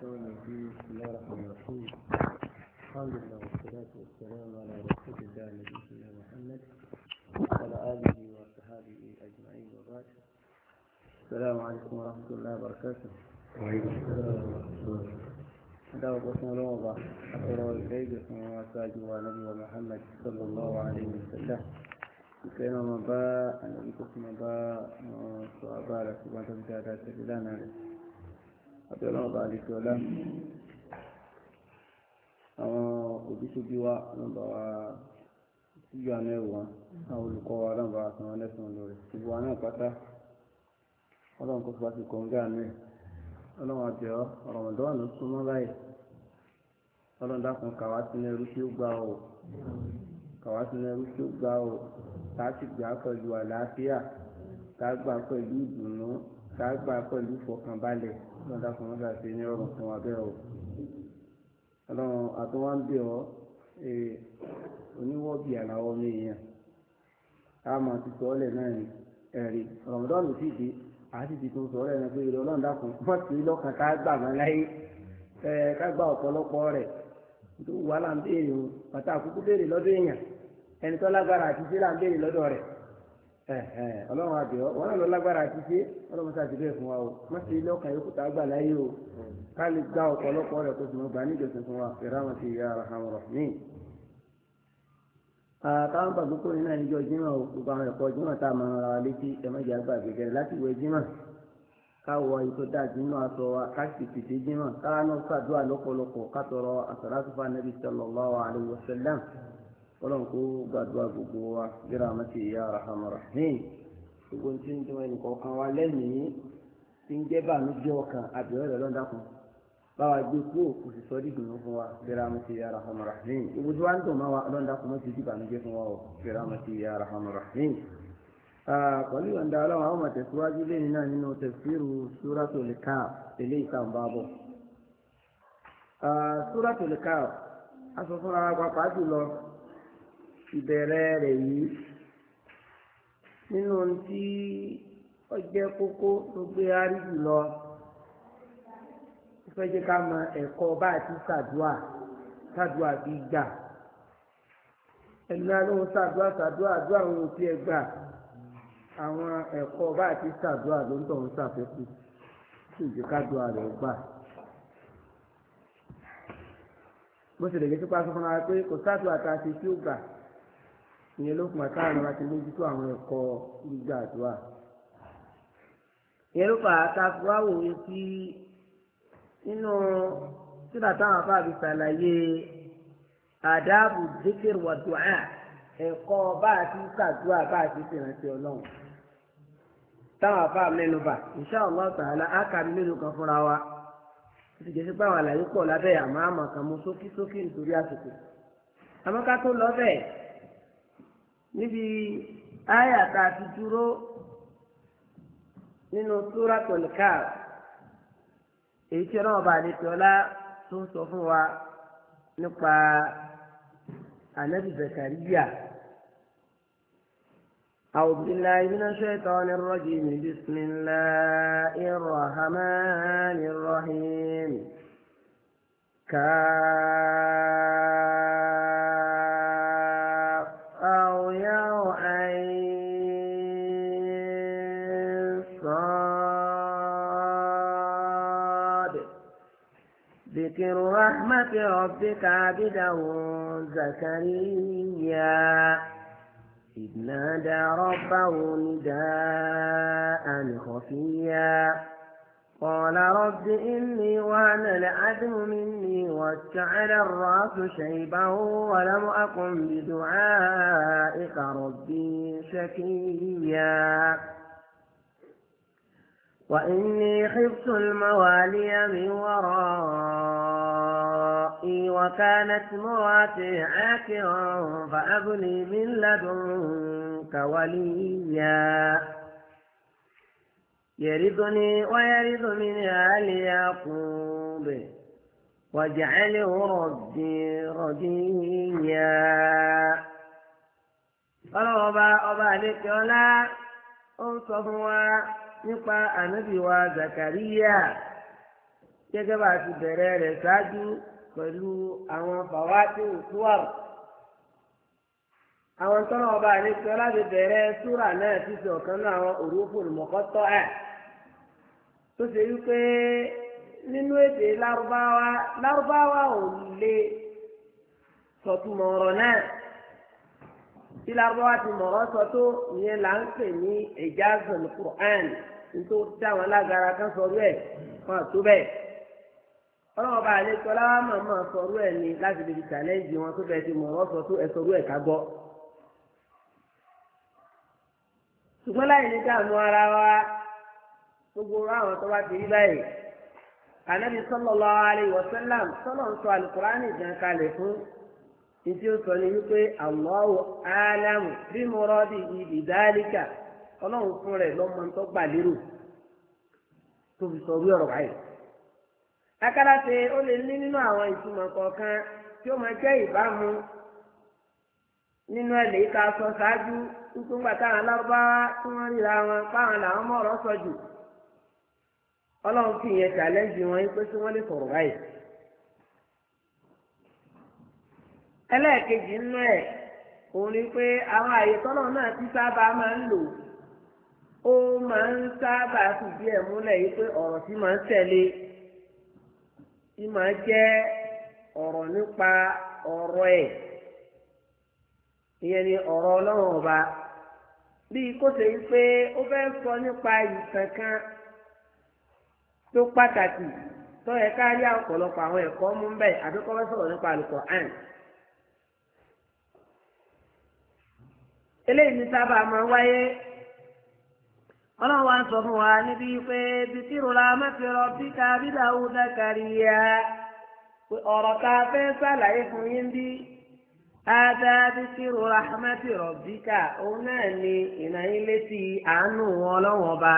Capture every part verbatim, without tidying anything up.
الشيطان الرجيم بسم الله الرحمن الرحيم الحمد لله والصلاة والسلام على رسول الله نبينا محمد وعلى آله وصحبه أجمعين وبعد السلام عليكم ورحمة الله وبركاته. وعليكم السلام ورحمة الله. هذا وقسم الله أقرأ إليك وأساج ونبي محمد صلى الله عليه وسلم كان مباء النبي كسم مباء وصعبارة وتبدأ تجدانا àti ọlọ́run bá àdìsí ọlá àwọn òbí tó bí wa nọ́mbà wa síjú àná ẹ̀wọ̀n àwọn olùkọ́ wa nọ́mbà wa san lẹ́sùn lórí gbogbo wa náà pátá ọlọ́run kó fà sí kọ̀ǹgá mi ọlọ́run àbẹ̀ ọ́ ọ̀rọ̀mọ̀dọ́wà ló súnmọ́ báyìí ọlọ́run dákun kàwá sínú ẹrú tí ó gbà ọ́ kàwá sínú ẹrú tí ó gbà ọ́ tá a sì gbà pẹ̀lú àlàáfíà tá a gbà pẹ̀lú ìdùnnú tá a gbà pẹ̀lú ìfọkànbalẹ̀ lọ́dà fún wọn láti ní ọ̀rọ̀ fún wa bẹ́ẹ̀ o ọlọ́run àtúwọ́n ń bẹ̀ ọ́ oníwọ́bì àlàó mi yẹn a máa ti sọ ọ́lẹ̀ náà ní ẹ̀rí ọ̀rọ̀mọdọ́nù sì dé àti ti tún sọ ọ́lẹ̀ náà pé ìrọ̀ ọlọ́run dákun wọ́n ti lọ́kàn ká gbà mọ́ láyé ká gbà ọ̀pọ̀lọpọ̀ rẹ̀ tó wà là ń béèrè o bàtà àkókò béèrè lọ́dọ̀ èèyàn ẹni tó lágbára àti ṣe là ń béèrè lọ́dọ̀ rẹ̀ ọlọ́run àbẹ̀ ọ́ wọn náà lọ lágbára àti ṣe ọlọ́run sáà ti bẹ́ẹ̀ fún wa o má ṣe ilé ọkàn yòókù tá a gbà láyé o ká lè gba ọ̀pọ̀lọpọ̀ rẹ̀ kó sì mọ̀ gbà níjọsìn fún wa fìràmù ti ya arhamar rahimin. káwọn bàbá kúrò nínú àníjọ jímọ̀ o gbogbo àwọn ẹ̀kọ́ jímọ̀ tá a máa ra wa létí ẹ̀mẹ́jì àgbà gbẹgẹrẹ láti wẹ jímọ̀ káwọ ikú dájú nínú aṣọ wa ká sì tètè jímọ̀ káwọn náà ṣàdúrà lọ́pọ̀lọpọ̀ ká tọrọ àsàlátù fún Ànábì sallallahu alaihi wasallam ọlọ́run kó gbàdúrà gbogbo wa gbéra àmọ́tí ìyá arhamar rahim gbogbo tí ń dún ẹnì kọ̀ọ̀kan wa lẹ́yìn tí ń jẹ́ bànújẹ́ ọkàn àbẹ̀wò rẹ̀ lọ́dà kan báwa gbé kú kò sì sọ dídùn fún wa gbéra àmọ́tí ìyá arhamar rahim gbogbo tí wàá ń dùn máa wa lọ́dà kan mọ́tì tí bànújẹ́ fún wa o gbéra àmọ́tí ìyá arhamar rahim. pẹ̀lú ìwọ̀nda ọlọ́run àwọn mọ̀tẹ̀síwájú lẹ́yìn náà nínú tafsiru suratul Kahf eléyìí tá à ń bá bọ̀. suratul Kahf aṣọ fúnra wa pàápàá jùlọ ìbẹ̀rẹ̀ rẹ̀ yìí nínú tí ó jẹ́ kókó tó gbé árí jùlọ ó fẹ́ jẹ́ ká mọ ẹ̀kọ́ bá àti ṣàdúà ṣàdúà bí gbà ẹni náà ló ń ṣàdúà ṣàdúà àdúà àwọn òbí ẹ gbà àwọn ẹ̀kọ́ bá àti ṣàdúà ló ń tọ̀ ń ṣàfẹ́kù tí ìjẹ́ kádùà rẹ̀ gbà. bó ṣe lè gé sípò aṣọ fún wa pé kò ṣàdúà tá a ṣe tí ó gbà ìyẹn ló fún àtàwọn ọmọ àti mójútó àwọn ẹ̀kọ́ gbígbà àdúrà ìyẹn ló fà á ta fún àwòrán sí nínú sídà táwọn afáàbí ṣàlàyé àdáàbò dhikr wa du'a ẹ̀kọ́ bá a ti ṣàdúrà bá a ti ṣèrántí ọlọ́run táwọn afáà mẹ́nu bà insha Allah ta'ala ákàrí mélòó kan fúnra wa ó ti jẹ́ sí pé àwọn àlàyé pọ̀ lábẹ́ àmọ́ àmọ́ kan mú sókí sókí nítorí àsìkò àmọ́ ká tó lọ bẹ́ẹ̀ níbi àyà tá a ti dúró nínú Suratul Kahf èyí tí ọlọ́run bá lè tọ́lá tó ń sọ fún wa nípa ànábì Zakariya. أعوذ بالله من الشيطان الرجيم بسم الله الرحمن الرحيم ذكر رحمة ربك عبده زكريا إذ نادى ربه نداء خفيا قال رب إني وهن العزم مني واشتعل الرأس شيبا ولم أكن بدعائك ربي شقيا وإني خفت الموالي من ورائي وكانت امرأتي عاقرا فهب لي من لدنك وليا يرثني ويرث من آل يعقوب واجعله ربي رضيا. قالوا أبا أبا لك ولا أنصفوا nípa ànábì wa Zakariya gẹ́gẹ́ bá a ti bẹ̀rẹ̀ rẹ̀ ṣáájú pẹ̀lú àwọn fàwátì òṣùwàrù àwọn tọ́nà ọba àlejò láti bẹ̀rẹ̀ súrà náà ti ṣe ọ̀kan náà àwọn òrùfù mọ̀kọ́tọ́ ẹ̀ tó ṣe wípé nínú èdè lárúbáwá lárúbáwá ò lè sọ̀túnmọ̀ ọ̀rọ̀ náà tí lárúbáwá ti mọ̀rọ̀ sọ tó ìyẹn là ń pè ní ìjázul Qur'an nítorí dáwọn lágara kan sọ̀rọ̀ ẹ̀ fún àtó bẹ́ẹ̀ ọlọ́wọ́ bá àlejò ọlọ́wọ́ màmá sọ̀rọ̀ ẹ̀ ní láti lè fi challenge wọn tó bẹ́ẹ̀ ti mọ̀rọ̀ sọ tó ẹ̀ sọ̀rọ̀ ẹ̀ ká gbọ́. ṣùgbọ́n láì ní dààmú ara wa gbogbo àwọn tó bá ti rí báyìí Ànábì sallallahu alaihi wasallam sọ́nà ń sọ Al-Qur'ani gan kalẹ̀ fún ní tí ó sọ ní wípé Allahu a'lamu bi muradihi bi dhalika ọlọ́run fún rẹ̀ lọ́mọ tó gbà lérò tó fi sọ orí ọ̀rọ̀ báyìí. akáràṣe ó lè ní nínú àwọn ìtumọ̀ kọ̀ọ̀kan tí ó máa jẹ́ ìbámu nínú ẹ̀ lè ká sọ ṣáájú nígbà táwọn alárúbáwá tí wọ́n ríra wọn páwọn làwọn mọ̀ ọ̀rọ̀ sọ jù ọlọ́run fi ìyẹn challenge wọn pé tí wọ́n lè sọ̀rọ̀ báyìí. ẹlẹ́ẹ̀kejì nínú ẹ̀ òun ni pé àwọn àyè tọ́lọ̀ náà ti sábà máa ń lò ó máa ń sábà fìdí ẹ̀ múlẹ̀ yìí pé ọ̀rọ̀ tí máa ń tẹ̀lé tí máa jẹ́ ọ̀rọ̀ nípa ọ̀rọ̀ ẹ̀ ìyẹn ni ọ̀rọ̀ ọlọ́run ọba bíi kó ṣe pé ó fẹ́ sọ nípa ìtàn kan tó pàtàkì tó yẹ ká rí ọ̀pọ̀lọpọ̀ àwọn ẹ̀kọ́ mú bẹ́ẹ̀ àbí kó fẹ́ sọ̀rọ̀ nípa Al-Qur'an. eléyìí ní sábà máa ń wáyé ọlọ́run wa ń sọ fún wa níbi pé bìtìrù la mẹ́fìrọ bí ká bí Dáúdà Zakariya ọ̀rọ̀ tá a fẹ́ sàlàyé fún yín bí ádá bìtìrù rahmati rabbika òun náà ni ìnáyín létí àánú ọlọ́run ọba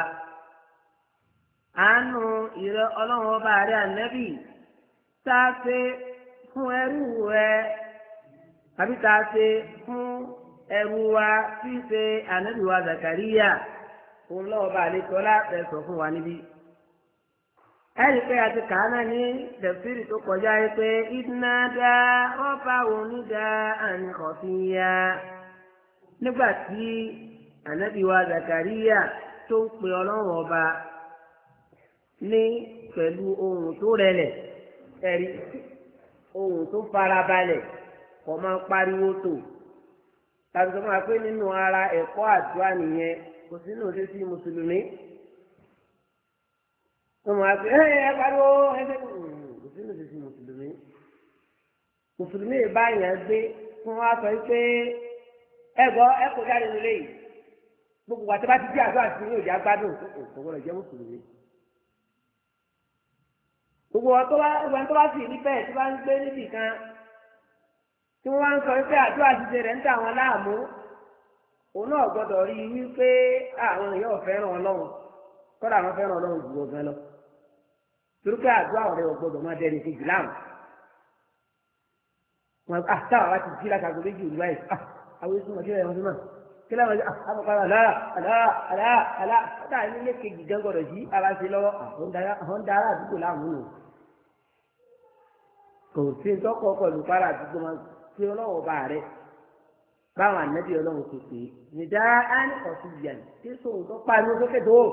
àánú ìrẹ ọlọ́run ọba rẹ ànẹ́bì tá a ṣe fún ẹrú rẹ àbí tá a ṣe fún ẹrú wa tí í ṣe ànábì wa Zakariya òun lọ́wọ́ bá àlejò láti sọ fún wa níbí. ẹ̀rí pé a ti kà á náà ní tẹ̀síìrì tó kọjá yìí pé iná dá rọ́bà onídà àníkọ̀fìyà nígbà tí ànábì wa Zakariya tó ń pe ọlọ́run ọba ní pẹ̀lú ohùn tó rẹlẹ̀ ẹ̀rí ohùn tó farabalẹ̀ kò máa pariwo tó tàbí sọ fún wa pé nínú ara ẹ̀kọ́ àdúrà nìyẹn kò sínú òde sí mùsùlùmí wọ́n máa pe ẹ ẹ pariwo ẹ fẹ́ kò sínú òde sí mùsùlùmí mùsùlùmí ìbáyàn gbé fún wa sọ pé ẹ gbọ́ ẹ kò jáde nílé yìí gbogbo wa tí bá ti di àdúrà sí ní òde agbádùn kò gbọdọ̀ jẹ́ mùsùlùmí gbogbo wa tó bá ẹgbẹ́ tó bá sì ní bẹ́ẹ̀ tí bá ń gbé níbì kan tí wọ́n wá ń sọ wípé àdúrà ṣíṣe rẹ̀ ń tà wọ́n láàmú òun náà gbọ́dọ̀ rí i wípé àwọn èèyàn fẹ́ràn ọlọ́run kọ́dà àwọn fẹ́ràn ọlọ́run jù ọ̀gán lọ torí pé àdúrà ọ̀rẹ́ ò gbọ́dọ̀ máa dẹni kejì láàmú wọn àtàwọn wa ti jí látago méjì òru báyìí àwọn èso màkì rẹ̀ wọ́n ti mọ̀ kí lẹ́wọ̀n ṣe àpapọ̀ àlá àlá àlá àlá kọ́dà nílé kejì gan gbọ́dọ̀ jí ara ṣe lọ́wọ́ àwọn dára àdúgbò láàmú nù kò sí tọkọ ọkọ olùpárà àdúgbò máa pé ọlọ́wọ́ bá rẹ̀ báwọn ànábì ọlọ́run kò pé nìdá áni ọ̀sùn yàn tí sòun tó pa inú sókè tó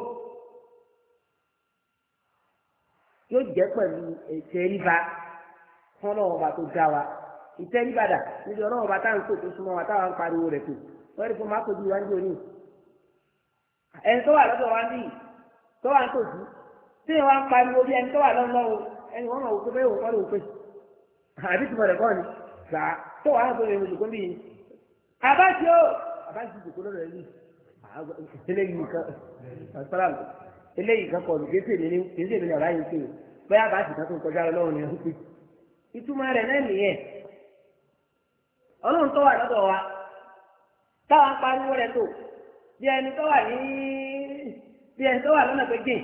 yóò jẹ́ pẹ̀lú ìtẹríba fún ọlọ́wọ́ bá tó dá wa ìtẹríba dà níbi ọlọ́wọ́ bá táwọn kò tó súnmọ́ wa táwọn ń pariwo rẹ̀ tó wọ́n rí fún ma kó ju wá ní òní ẹni tó wà lọ́dọ̀ wa ní tó wà ń tòjú tí wọ́n ń pariwo bí ẹni tó wà lọ́wọ́ ẹni wọ́n mọ̀ wò pé bẹ́ẹ̀ wò kọ́ ló pè àbí tìmọ̀ rẹ̀ kọ́ ni gbà tó wà á tó lè wọlé kóńbì yìí abájí o abájí ìdòkó lọ́dọ̀ yìí eléyìí kan asalaam eléyìí kan kọ̀ kéésì mi ní kéésì mi ní ọ̀rá yìí kéwì bẹ́ẹ̀ abájí kan tó ń kọjá lọ́wọ́ ni wọ́n pè ìtumọ̀ rẹ̀ náà nìyẹn ọlọ́run tó wà lọ́dọ̀ wa táwọn pariwo rẹ̀ tó bí ẹni tó wà ní bí ẹni tó wà lọ́nà pé jìn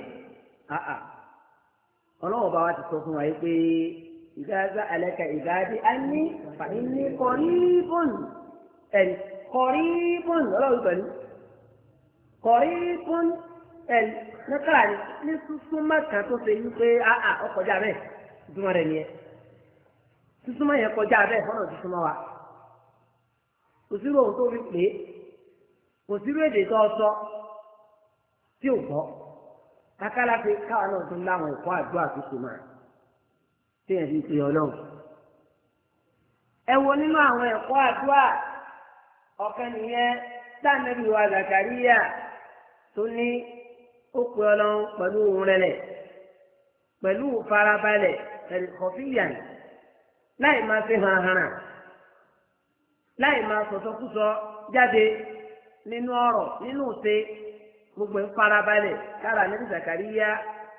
ọlọ́run bá wa ti sọ fún wa yìí pé. إذا سألك عبادي أني فإني قريب ال قريب ولا يقول قريب ال nẹ́kàrà ní súnmọ́ kan tó ṣe yí pé àà ọkọjá bẹ́ẹ̀ ìtumọ̀ rẹ̀ nìyẹn sísúnmọ́ yẹn kọjá bẹ́ẹ̀ fọ́nà sísúnmọ́ wa kò sí lóhun tó fi pè é kò sí èdè tó sọ tí ò gbọ́ kakala pé káwọn náà tún láwọn ẹ̀kọ́ àdúrà tó ṣe máa téèyàn fi pè ọlọ́run ẹ wo nínú àwọn ẹ̀kọ́ àdúrà ọ̀kan nìyẹn sáàmẹ́bí wa Zakariya tó ní ó pe ọlọ́run pẹ̀lú ohùn rẹ̀lẹ̀ pẹ̀lú farabalẹ̀ pẹ̀lú kọfíyàn láì máa fi hàn hàn láì máa sọ̀sọ́kúsọ jáde nínú ọ̀rọ̀ nínú ṣe gbogbo ń farabalẹ̀ kára níbi Zakariya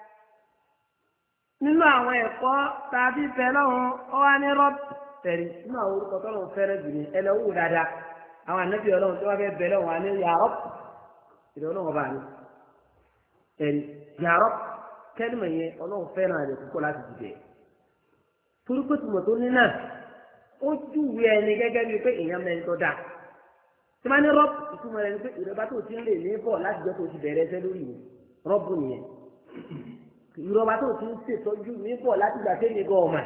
nínú àwọn ẹ̀kọ́ tàbí fẹ́ lọ́hùn ọwá ní rọ́bì tẹ̀rí nínú àwọn orúkọ tó lọ́hùn fẹ́rẹ́ jù ní ẹlẹ́wù dáadáa àwọn ànábì ọlọ́run tó wá fẹ́ bẹ̀ lọ́hùn àní yà rọ́bì ìdè ọlọ́run ọba ni tẹ̀rí yà rọ́bì kẹ́lìmọ̀ yẹn ọlọ́run fẹ́ràn rẹ̀ púpọ̀ láti dìde torí pé tùmọ̀ tó ní náà ó júwe ẹni gẹ́gẹ́ bíi pé èèyàn mẹ́rin tó dáa tí wọ́n ní rọ́bù ìtumọ̀ rẹ̀ ni pé ìrọ̀bá tó ti ń lè ní bọ̀ láti jọ́ tó ti bẹ̀rẹ̀ ẹsẹ̀ lórí yìí rọ́bù nìyẹn ìrọ̀bá tó ti ń ṣètọ́jú ní bọ̀ láti gbà tẹ́lẹ̀ gan ọ̀mà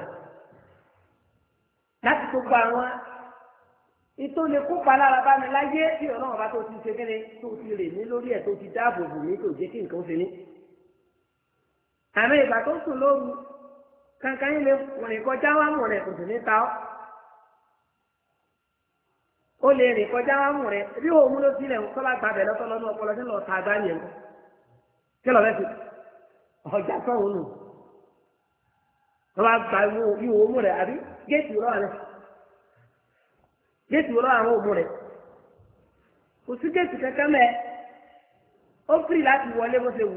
láti tó gba àwọn ètò lè kópa lára bá mi láyé bí ọlọ́run bá tó ti ṣe kéde tó ti lè ní lórí ẹ̀ tó ti dáàbò bò mí tó jẹ́ kí nǹkan ṣe ní. àmì ìgbà tó sùn lóru kankan yín lè rìn kọjá wá mọ̀ rẹ̀ kò sì ní ta ọ́ ó lè rìn kọjá wá mú rẹ bí òun ló sílẹ̀ ń kọ́lá gba abẹ lọ́tọ́ lọ́nà ọpọlọ tí lọ́ọ́ ta agbá yẹn kí lọ́ọ́ bẹ́ẹ̀ fi ọjà sọ̀hún nù wọ́n bá gba ìwò òmù rẹ̀ àbí géètì wúrọ̀ rẹ̀ géètì wúrọ̀ àwọn òmù rẹ̀ kò sí géètì kankan mẹ́ ó fìrì láti wọlé bó ṣe wù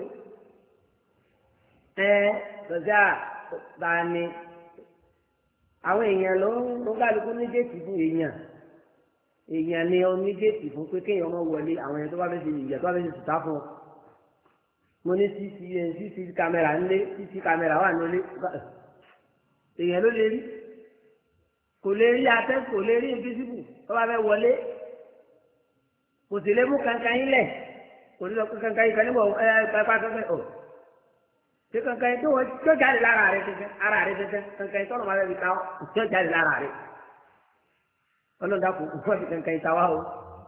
ẹ lọ́jà bá a ní àwọn èèyàn ló ń kálukú ní géètì fún èèyàn èèyàn ni onígéètì fún pé kéèyàn ọmọ wọlé àwọn èèyàn tó bá fẹ́ ṣe ìyà tó bá fẹ́ ṣe sùtá fún ọ mo ní cc kámẹ́rà ńlé cc kámẹ́rà wà nílé èèyàn ló lè rí kò lè rí atẹ́ kò lè rí invisible tó bá fẹ́ wọlé kò sì lè mú kankan yín lẹ̀ kò ní lọ pé kankan yín kan níbọ̀ ẹ pápá kankan ọ̀ ṣé kankan yín tó wọ́n tó jáde lára rẹ̀ kankan ara rẹ̀ kankan kankan yín tọ́nà máa fẹ́ fi ta ọ́ tó jáde lára rẹ̀ ọlọ́dà kò kò fún kankan ìta wá o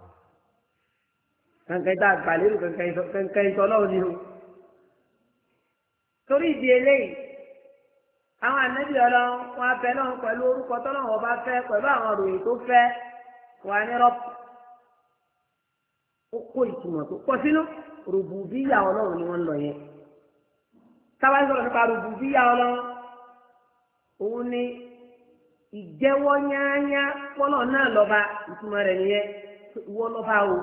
kankan ìta àgbàlérò kankan ìta ọlọ́run ni o torí ìdí eléyìí àwọn ànábì ọlọ́run wọn abẹ náà pẹ̀lú orúkọ tọ́lọ́run ọba fẹ́ pẹ̀lú àwọn òròyìn tó fẹ́ wà ní rọ́pù ó kó ìtumọ̀ tó pọ̀ sínú rùbùbíyà ọlọ́run ni wọ́n ń lọ yẹn tábà sọ̀rọ̀ nípa rùbùbíyà ọlọ́run òun ni ìjẹ́wọ́ yáyá pọ́lọ̀ náà lọ́ba ìtumọ̀ rẹ̀ nìyẹn wọ́n lọ́ba o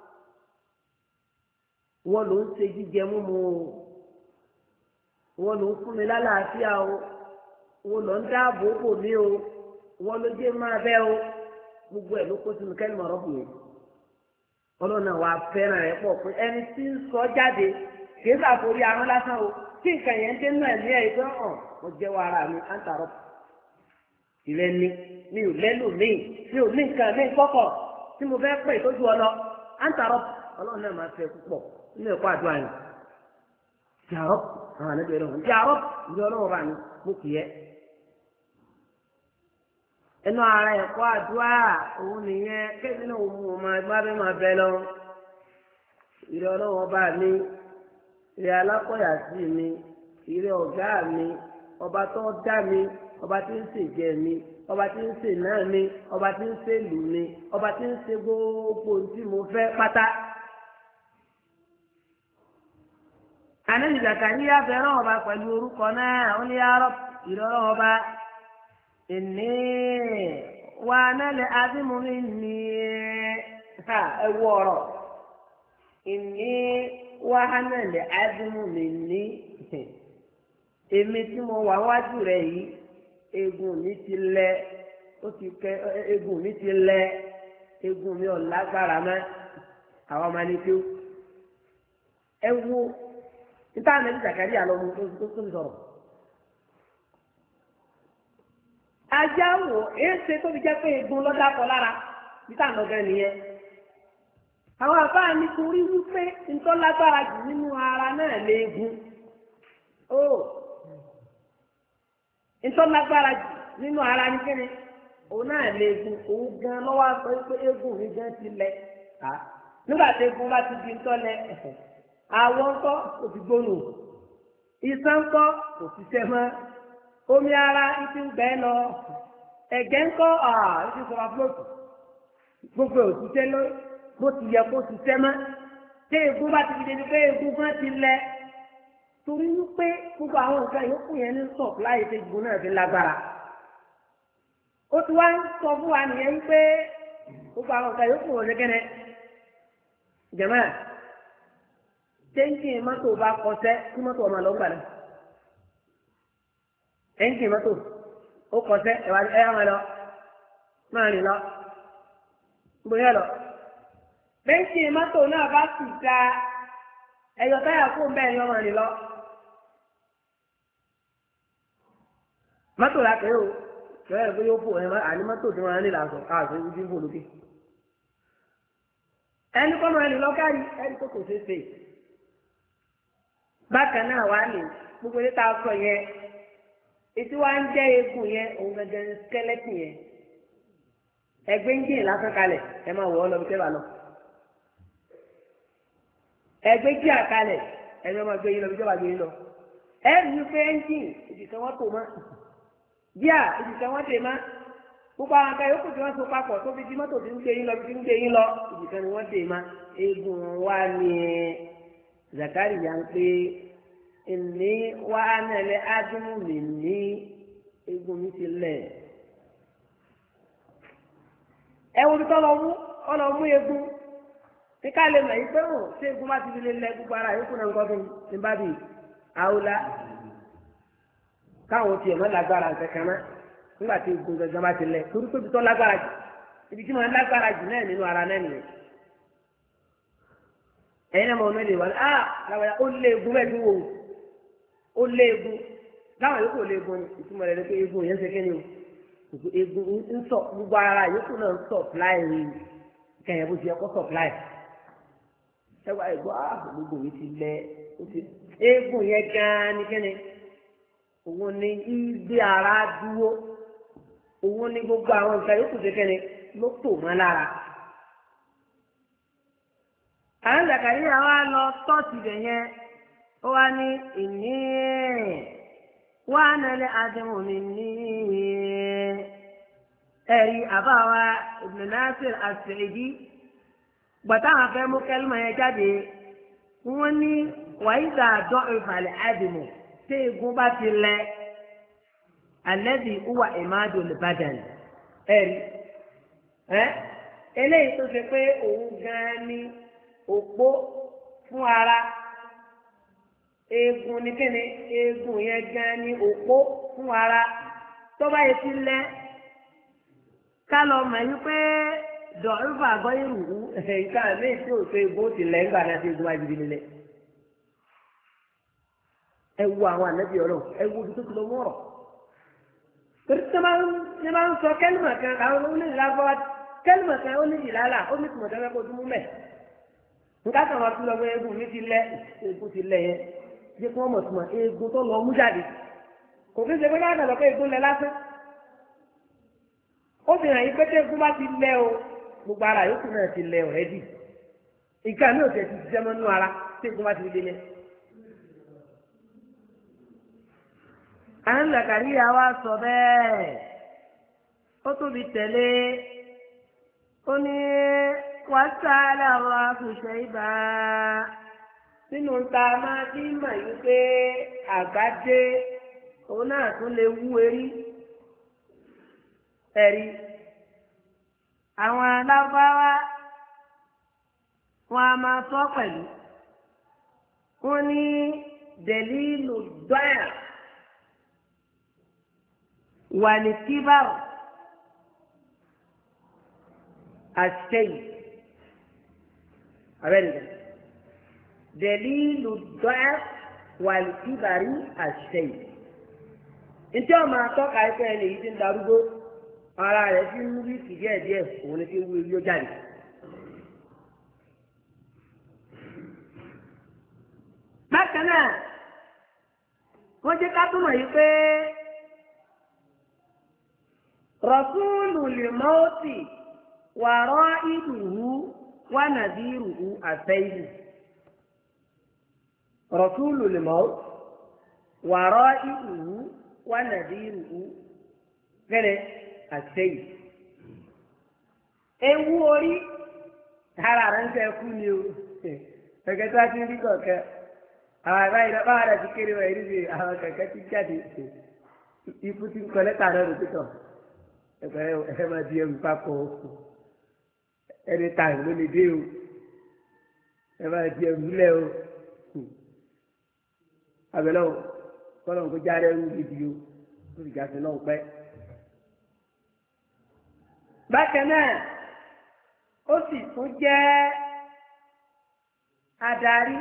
wọ́n ló ń ṣe jíjẹ múmu o wọ́n ló ń fún mi lálàáfíà o wọ́n ló ń dáàbò bò mí o wọ́n ló jẹ́ máa bẹ́ o gbogbo ẹ̀ ló kó sínú kẹ́lí mọ̀rọ́ bù yẹn ọlọ́nà wa fẹ́ràn rẹ̀ pọ̀ pé ẹni tí ń sọ jáde kì í sàforí ahọ́n lásán o tí nǹkan yẹn ń dé nínú ẹ̀mí ẹ̀ ìgbẹ́ hàn mo jẹ́wọ́ ara mi á ń tààrọ̀ ìrẹ́ ni mi ò lẹ́nu mi mi ò ní nǹkan mi kọ́kọ́ tí mo fẹ́ pè tójú ọ lọ á ń tààrọ̀ ọlọ́run náà máa fẹ́ púpọ̀ nínú ẹ̀kọ́ àdúrà yẹn jàrọ́ àwọn àlejò ẹ̀rọ wọn jàrọ́ ìjọ ọlọ́run bá mi mú kì í yẹ. ẹnu ara ẹ̀kọ́ àdúrà òun nìyẹn kéde náà òun ò máa bá mi máa bẹ lọ ìrẹ́ ọlọ́run bá mi ìrẹ́ alákọ̀yà sí mi ìrẹ́ ọ̀gá mi ọba tó dá mi ọba tí ń ṣe jẹ mi ọba tí ń ṣe náà mi ọba tí ń ṣe lù mi ọba tí ń ṣe gbogbo tí mo fẹ́ pátá. ànábì Zakariya fẹ́ràn ọba pẹ̀lú orúkọ náà ó ní arọ́ ìrọ̀rọ̀ ọba ìní wà nálẹ̀ adímúmi ní ẹwú ọ̀rọ̀ ìní wà nálẹ̀ adímúmi ní èmi tí mo wà wájú rẹ̀ yìí egun mi ti lẹ ó ti kẹ egun mi ti lẹ egun mi ò lágbára mọ́ àwọn ọmọ ní kí ó ẹ wo níta àná ní Zakariya lọ mú tó tó mi sọ̀rọ̀ ajá wò é ṣe tó fi jẹ́ pé egun lọ́dà kọ lára níta àná gan nìyẹn àwọn àbá nítorí wípé ntọ́lágbára jù nínú ara náà léegun ó ntọ́lágbára jù nínú ara ní kíni òun náà léegun òun gan lọ́wọ́ sọ pé eégún mi gan ti lẹ nígbà tí eégún bá ti di ntọ́lẹ àwọn ńkọ́ kò ti gbónú iṣan ńkọ́ kò ti ṣe mọ́ omi ara ti ń gbẹ lọ ẹ̀gẹ́ ńkọ́ ti sọ̀rọ̀ fúlọ́ọ̀tù gbogbo òṣìṣẹ́ lórí. Bó ti yẹ kó ti sẹ́ mọ́ tí egun bá ti fi débi pé egun kan ti lẹ torí wípé gbogbo àwọn nǹkan yòókù yẹn ní sọ̀p láyé tí egun náà fi lágbára. Ó ti wá ń sọ fún wa nìyẹn wípé gbogbo àwọn nǹkan yòókù wọ̀n ṣẹ́gẹ́nẹ́ jẹ̀mọ́ téńkì mọ́tò bá kọsẹ́ kí mọ́tò ọmọ lọ gbà náà téńkì mọ́tò ó kọsẹ́ ẹ̀wà ẹ̀yà máa lọ máa rìn lọ gbóyè lọ. Bẹ́ńkì mọ́tò náà bá sì da ẹyọ táyà kó ń bẹ́ẹ̀ ni ọmọ rìn lọ. Mọ́tò la kẹ́ o, kẹ́ ẹ̀ bóyá ó fò ẹ̀ àní mọ́tò tí wọ́n á nílò àṣọ káàkiri ojú ń fò lókè. Ẹni kọ́ máa rìn lọ kárí ẹni tó kò ṣeé ṣe. Bákan náà wá ní gbogbo ilé tá a sọ yẹn, etí wá ń jẹ́ eegun yẹn, òun gẹ́gẹ́ ní skẹ́lẹ́tì yẹn. Ẹgbẹ́ ń jìn lásán kalẹ̀, ẹ máa wọ̀ ọ́ lọ bí tẹ́ bá lọ. Ẹgbẹ́ jí àkàlẹ̀ ẹni ọmọ gbé yín lọ bí jọba gbé yín lọ ẹ ní pé ẹ́ńjìn ìdìkan wọn tò má jíà ìdìkan wọn tè má gbogbo àwọn akẹ́yọ̀ yòókù tí wọ́n so papọ̀ tó fi di mọ́tò tí ń gbé yín lọ bí tí ń gbé yín lọ ìdìkan ni wọ́n tè má eegun wa ni Zakari yà ń pé ẹni wà á nàlẹ́ ádùnnú lè ní eegun mi ti lẹ̀ ẹ wo bí tọ́ lọ mú ọ lọ mú eegun. Kíkà lè mọ̀ ìpé hàn ṣé egun bá ti fi lé lẹ gbogbo ara yòókù náà nǹkan fún ní bá bì àwòlá káwọn tiẹ̀ mọ́ lágbára kankan náà nígbà tí egun gangan bá ti lẹ torí pé ibi tó lágbára jù ibi tí mo lágbára jù náà nínú ara náà nìyẹn. Ẹ̀yin náà mọ̀ ọ́nà lè wá ní ah láwàá ó lé egun bẹ́ẹ̀ tí wò ó lé egun láwọn yòókù lé egun ni ìtumọ̀ rẹ̀ pé egun yẹn ṣe kéde o egun ń sọ gbogbo ara yòókù náà ń supply kẹ̀yìn bó ti yẹ kó supply. Ẹwà ẹ̀gbọ́n ah gbogbo yìí ti lẹ ó ti eégún yẹn gan-an ní kíni òun ni ìgbé ara dúró òun ni gbogbo àwọn nǹkan yòókù tó kíni ló tò mọ́ lára. àwọn Zakariya wa lọ tọ́ọ̀tì bẹ̀ yẹn ó wá ní ìní wà nílẹ̀ àdéhùn mi ní ẹ̀rí àbáwá Ibn Nasir as-Sa'idi. Gbàtà àwọn afẹ́ mú kẹ́lìmọ̀ yẹn jáde wọ́n ní wàyídà dọ́ ìfàlẹ̀ àdìmọ̀ tí egun bá ti lẹ alẹ́dì uwa ìmáàdùn nìbàdàn ẹ̀rí ẹ́ eléyìí tó ṣe pé òun gan-an ní òpó fún ara eegun ní kíni eegun yẹn gan-an ní òpó fún ara tó bá yẹ ti lẹ ká lọ mọ̀ wípé dọ̀rùfà àgọ́yìnrù ẹ̀ka míì tí ò tó egbò ti lẹ̀ ńgbà náà tí egbò wá jìbìlì lẹ̀. ẹ wo àwọn ànábì ọlọ́run ẹ wo ibi tó ti lọ mọ́rọ̀. torí tí wọ́n bá ń sọ kẹ́lìmọ̀ kan àwọn oníṣìlá fọwọ́ kẹ́lìmọ̀ kan ó ní ìlàlà ó ní tìmọ̀tẹ́ fẹ́ kó dúnmú mẹ́. nǹkan kan wọ́n tún lọ pé egun mi ti lẹ̀ egun ti lẹ̀ yẹn jẹ́ kí wọ́n mọ̀ tìmọ̀ egun tó lọ mú jáde. kò fi ṣe pé káàkiri lọ pé egun lẹ̀ lásán. ó fi hàn yí pé egun bá ti lẹ̀ o gbogbo ara yòókù náà ti lẹ ọ̀rẹ́dì ìka mi ò tẹ̀ ti jẹ́ mọ́ nínú ara tí egun bá ti fi délé. àwọn Zakariya wa sọ bẹ́ẹ̀ ó tóbi tẹ̀lé ó ní wàá sáré àwọn àkùṣe ibà nínú ta máa bí mọ̀ yí pé àgbàdé òun náà tún lè wú erí ẹ̀rí. Àwọn alábáwá wọn a máa sọ pẹ̀lú wọn ní dẹ̀lílù dọ́yà wà ní kíbáwò àṣẹyìn abẹ́rẹ́ dẹ̀lílù dọ́yà wà ní kíbárí àṣẹyìn. Ntí ọmọ atọ́ka ẹ̀kọ́ ẹ̀ lè yí ti ń darúgbó. Ara rẹ̀ fi ń wí sí díẹ̀ díẹ̀ òun ni fi ń wú erí ó jáde. bákan náà wọ́n jẹ́ ká túmọ̀ yìí pé rọ̀súùlù lè mọ́ọ̀tì wàrọ̀ ìdùhù wà nàdírùhù àfẹ́yìí. rọ̀súùlù lè mọ́ọ̀tì wàrọ̀ ìdùhù wà nàdírùhù fẹ́rẹ̀ àfẹ́yìí. ewu orí ara rẹ̀ ń fẹ́ kú ni o kẹ̀kẹ́ tó a ti rí kọ̀ọ̀kẹ́ àwọn àgbà yìí lọ́wọ́ àdàtí kéré wọ̀ ẹ̀rí bíi àwọn kẹ̀kẹ́ ti jáde ikú ti ń kọ́ lẹ́tà náà ló títọ̀ ẹ̀fẹ̀ ẹ̀fẹ̀ máa di ẹrù papọ̀ ẹni ta ìlú lè dé o ẹ máa di ẹrù lẹ̀ o abẹ́lẹ́ o kọ́lọ̀ kó jáde ẹrù gidi o kó sì jáde náà pẹ́. bákan náà ó sì tún jẹ́ adarí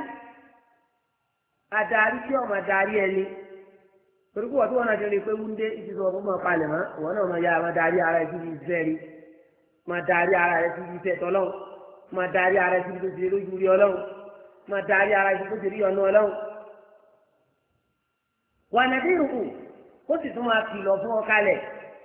adarí tí ọmọ adarí ẹni torí pé wọ́n tí wọ́n náà ṣe lè pé wúndé ìṣiṣẹ́ ọmọ máa palẹ̀ mọ́ wọ́n náà máa yá máa darí ara ẹ̀ síbi iṣẹ́ rí máa darí ara ẹ̀ síbi iṣẹ́ tọ́lọ́hún máa darí ara ẹ̀ síbi tó ti lójú rí ọlọ́hún máa darí ara ẹ̀ síbi tó ti rí ọ̀nà ọlọ́hún. wà nàbí ìrùkù ó sì tún máa kìlọ̀ fún ọ kalẹ̀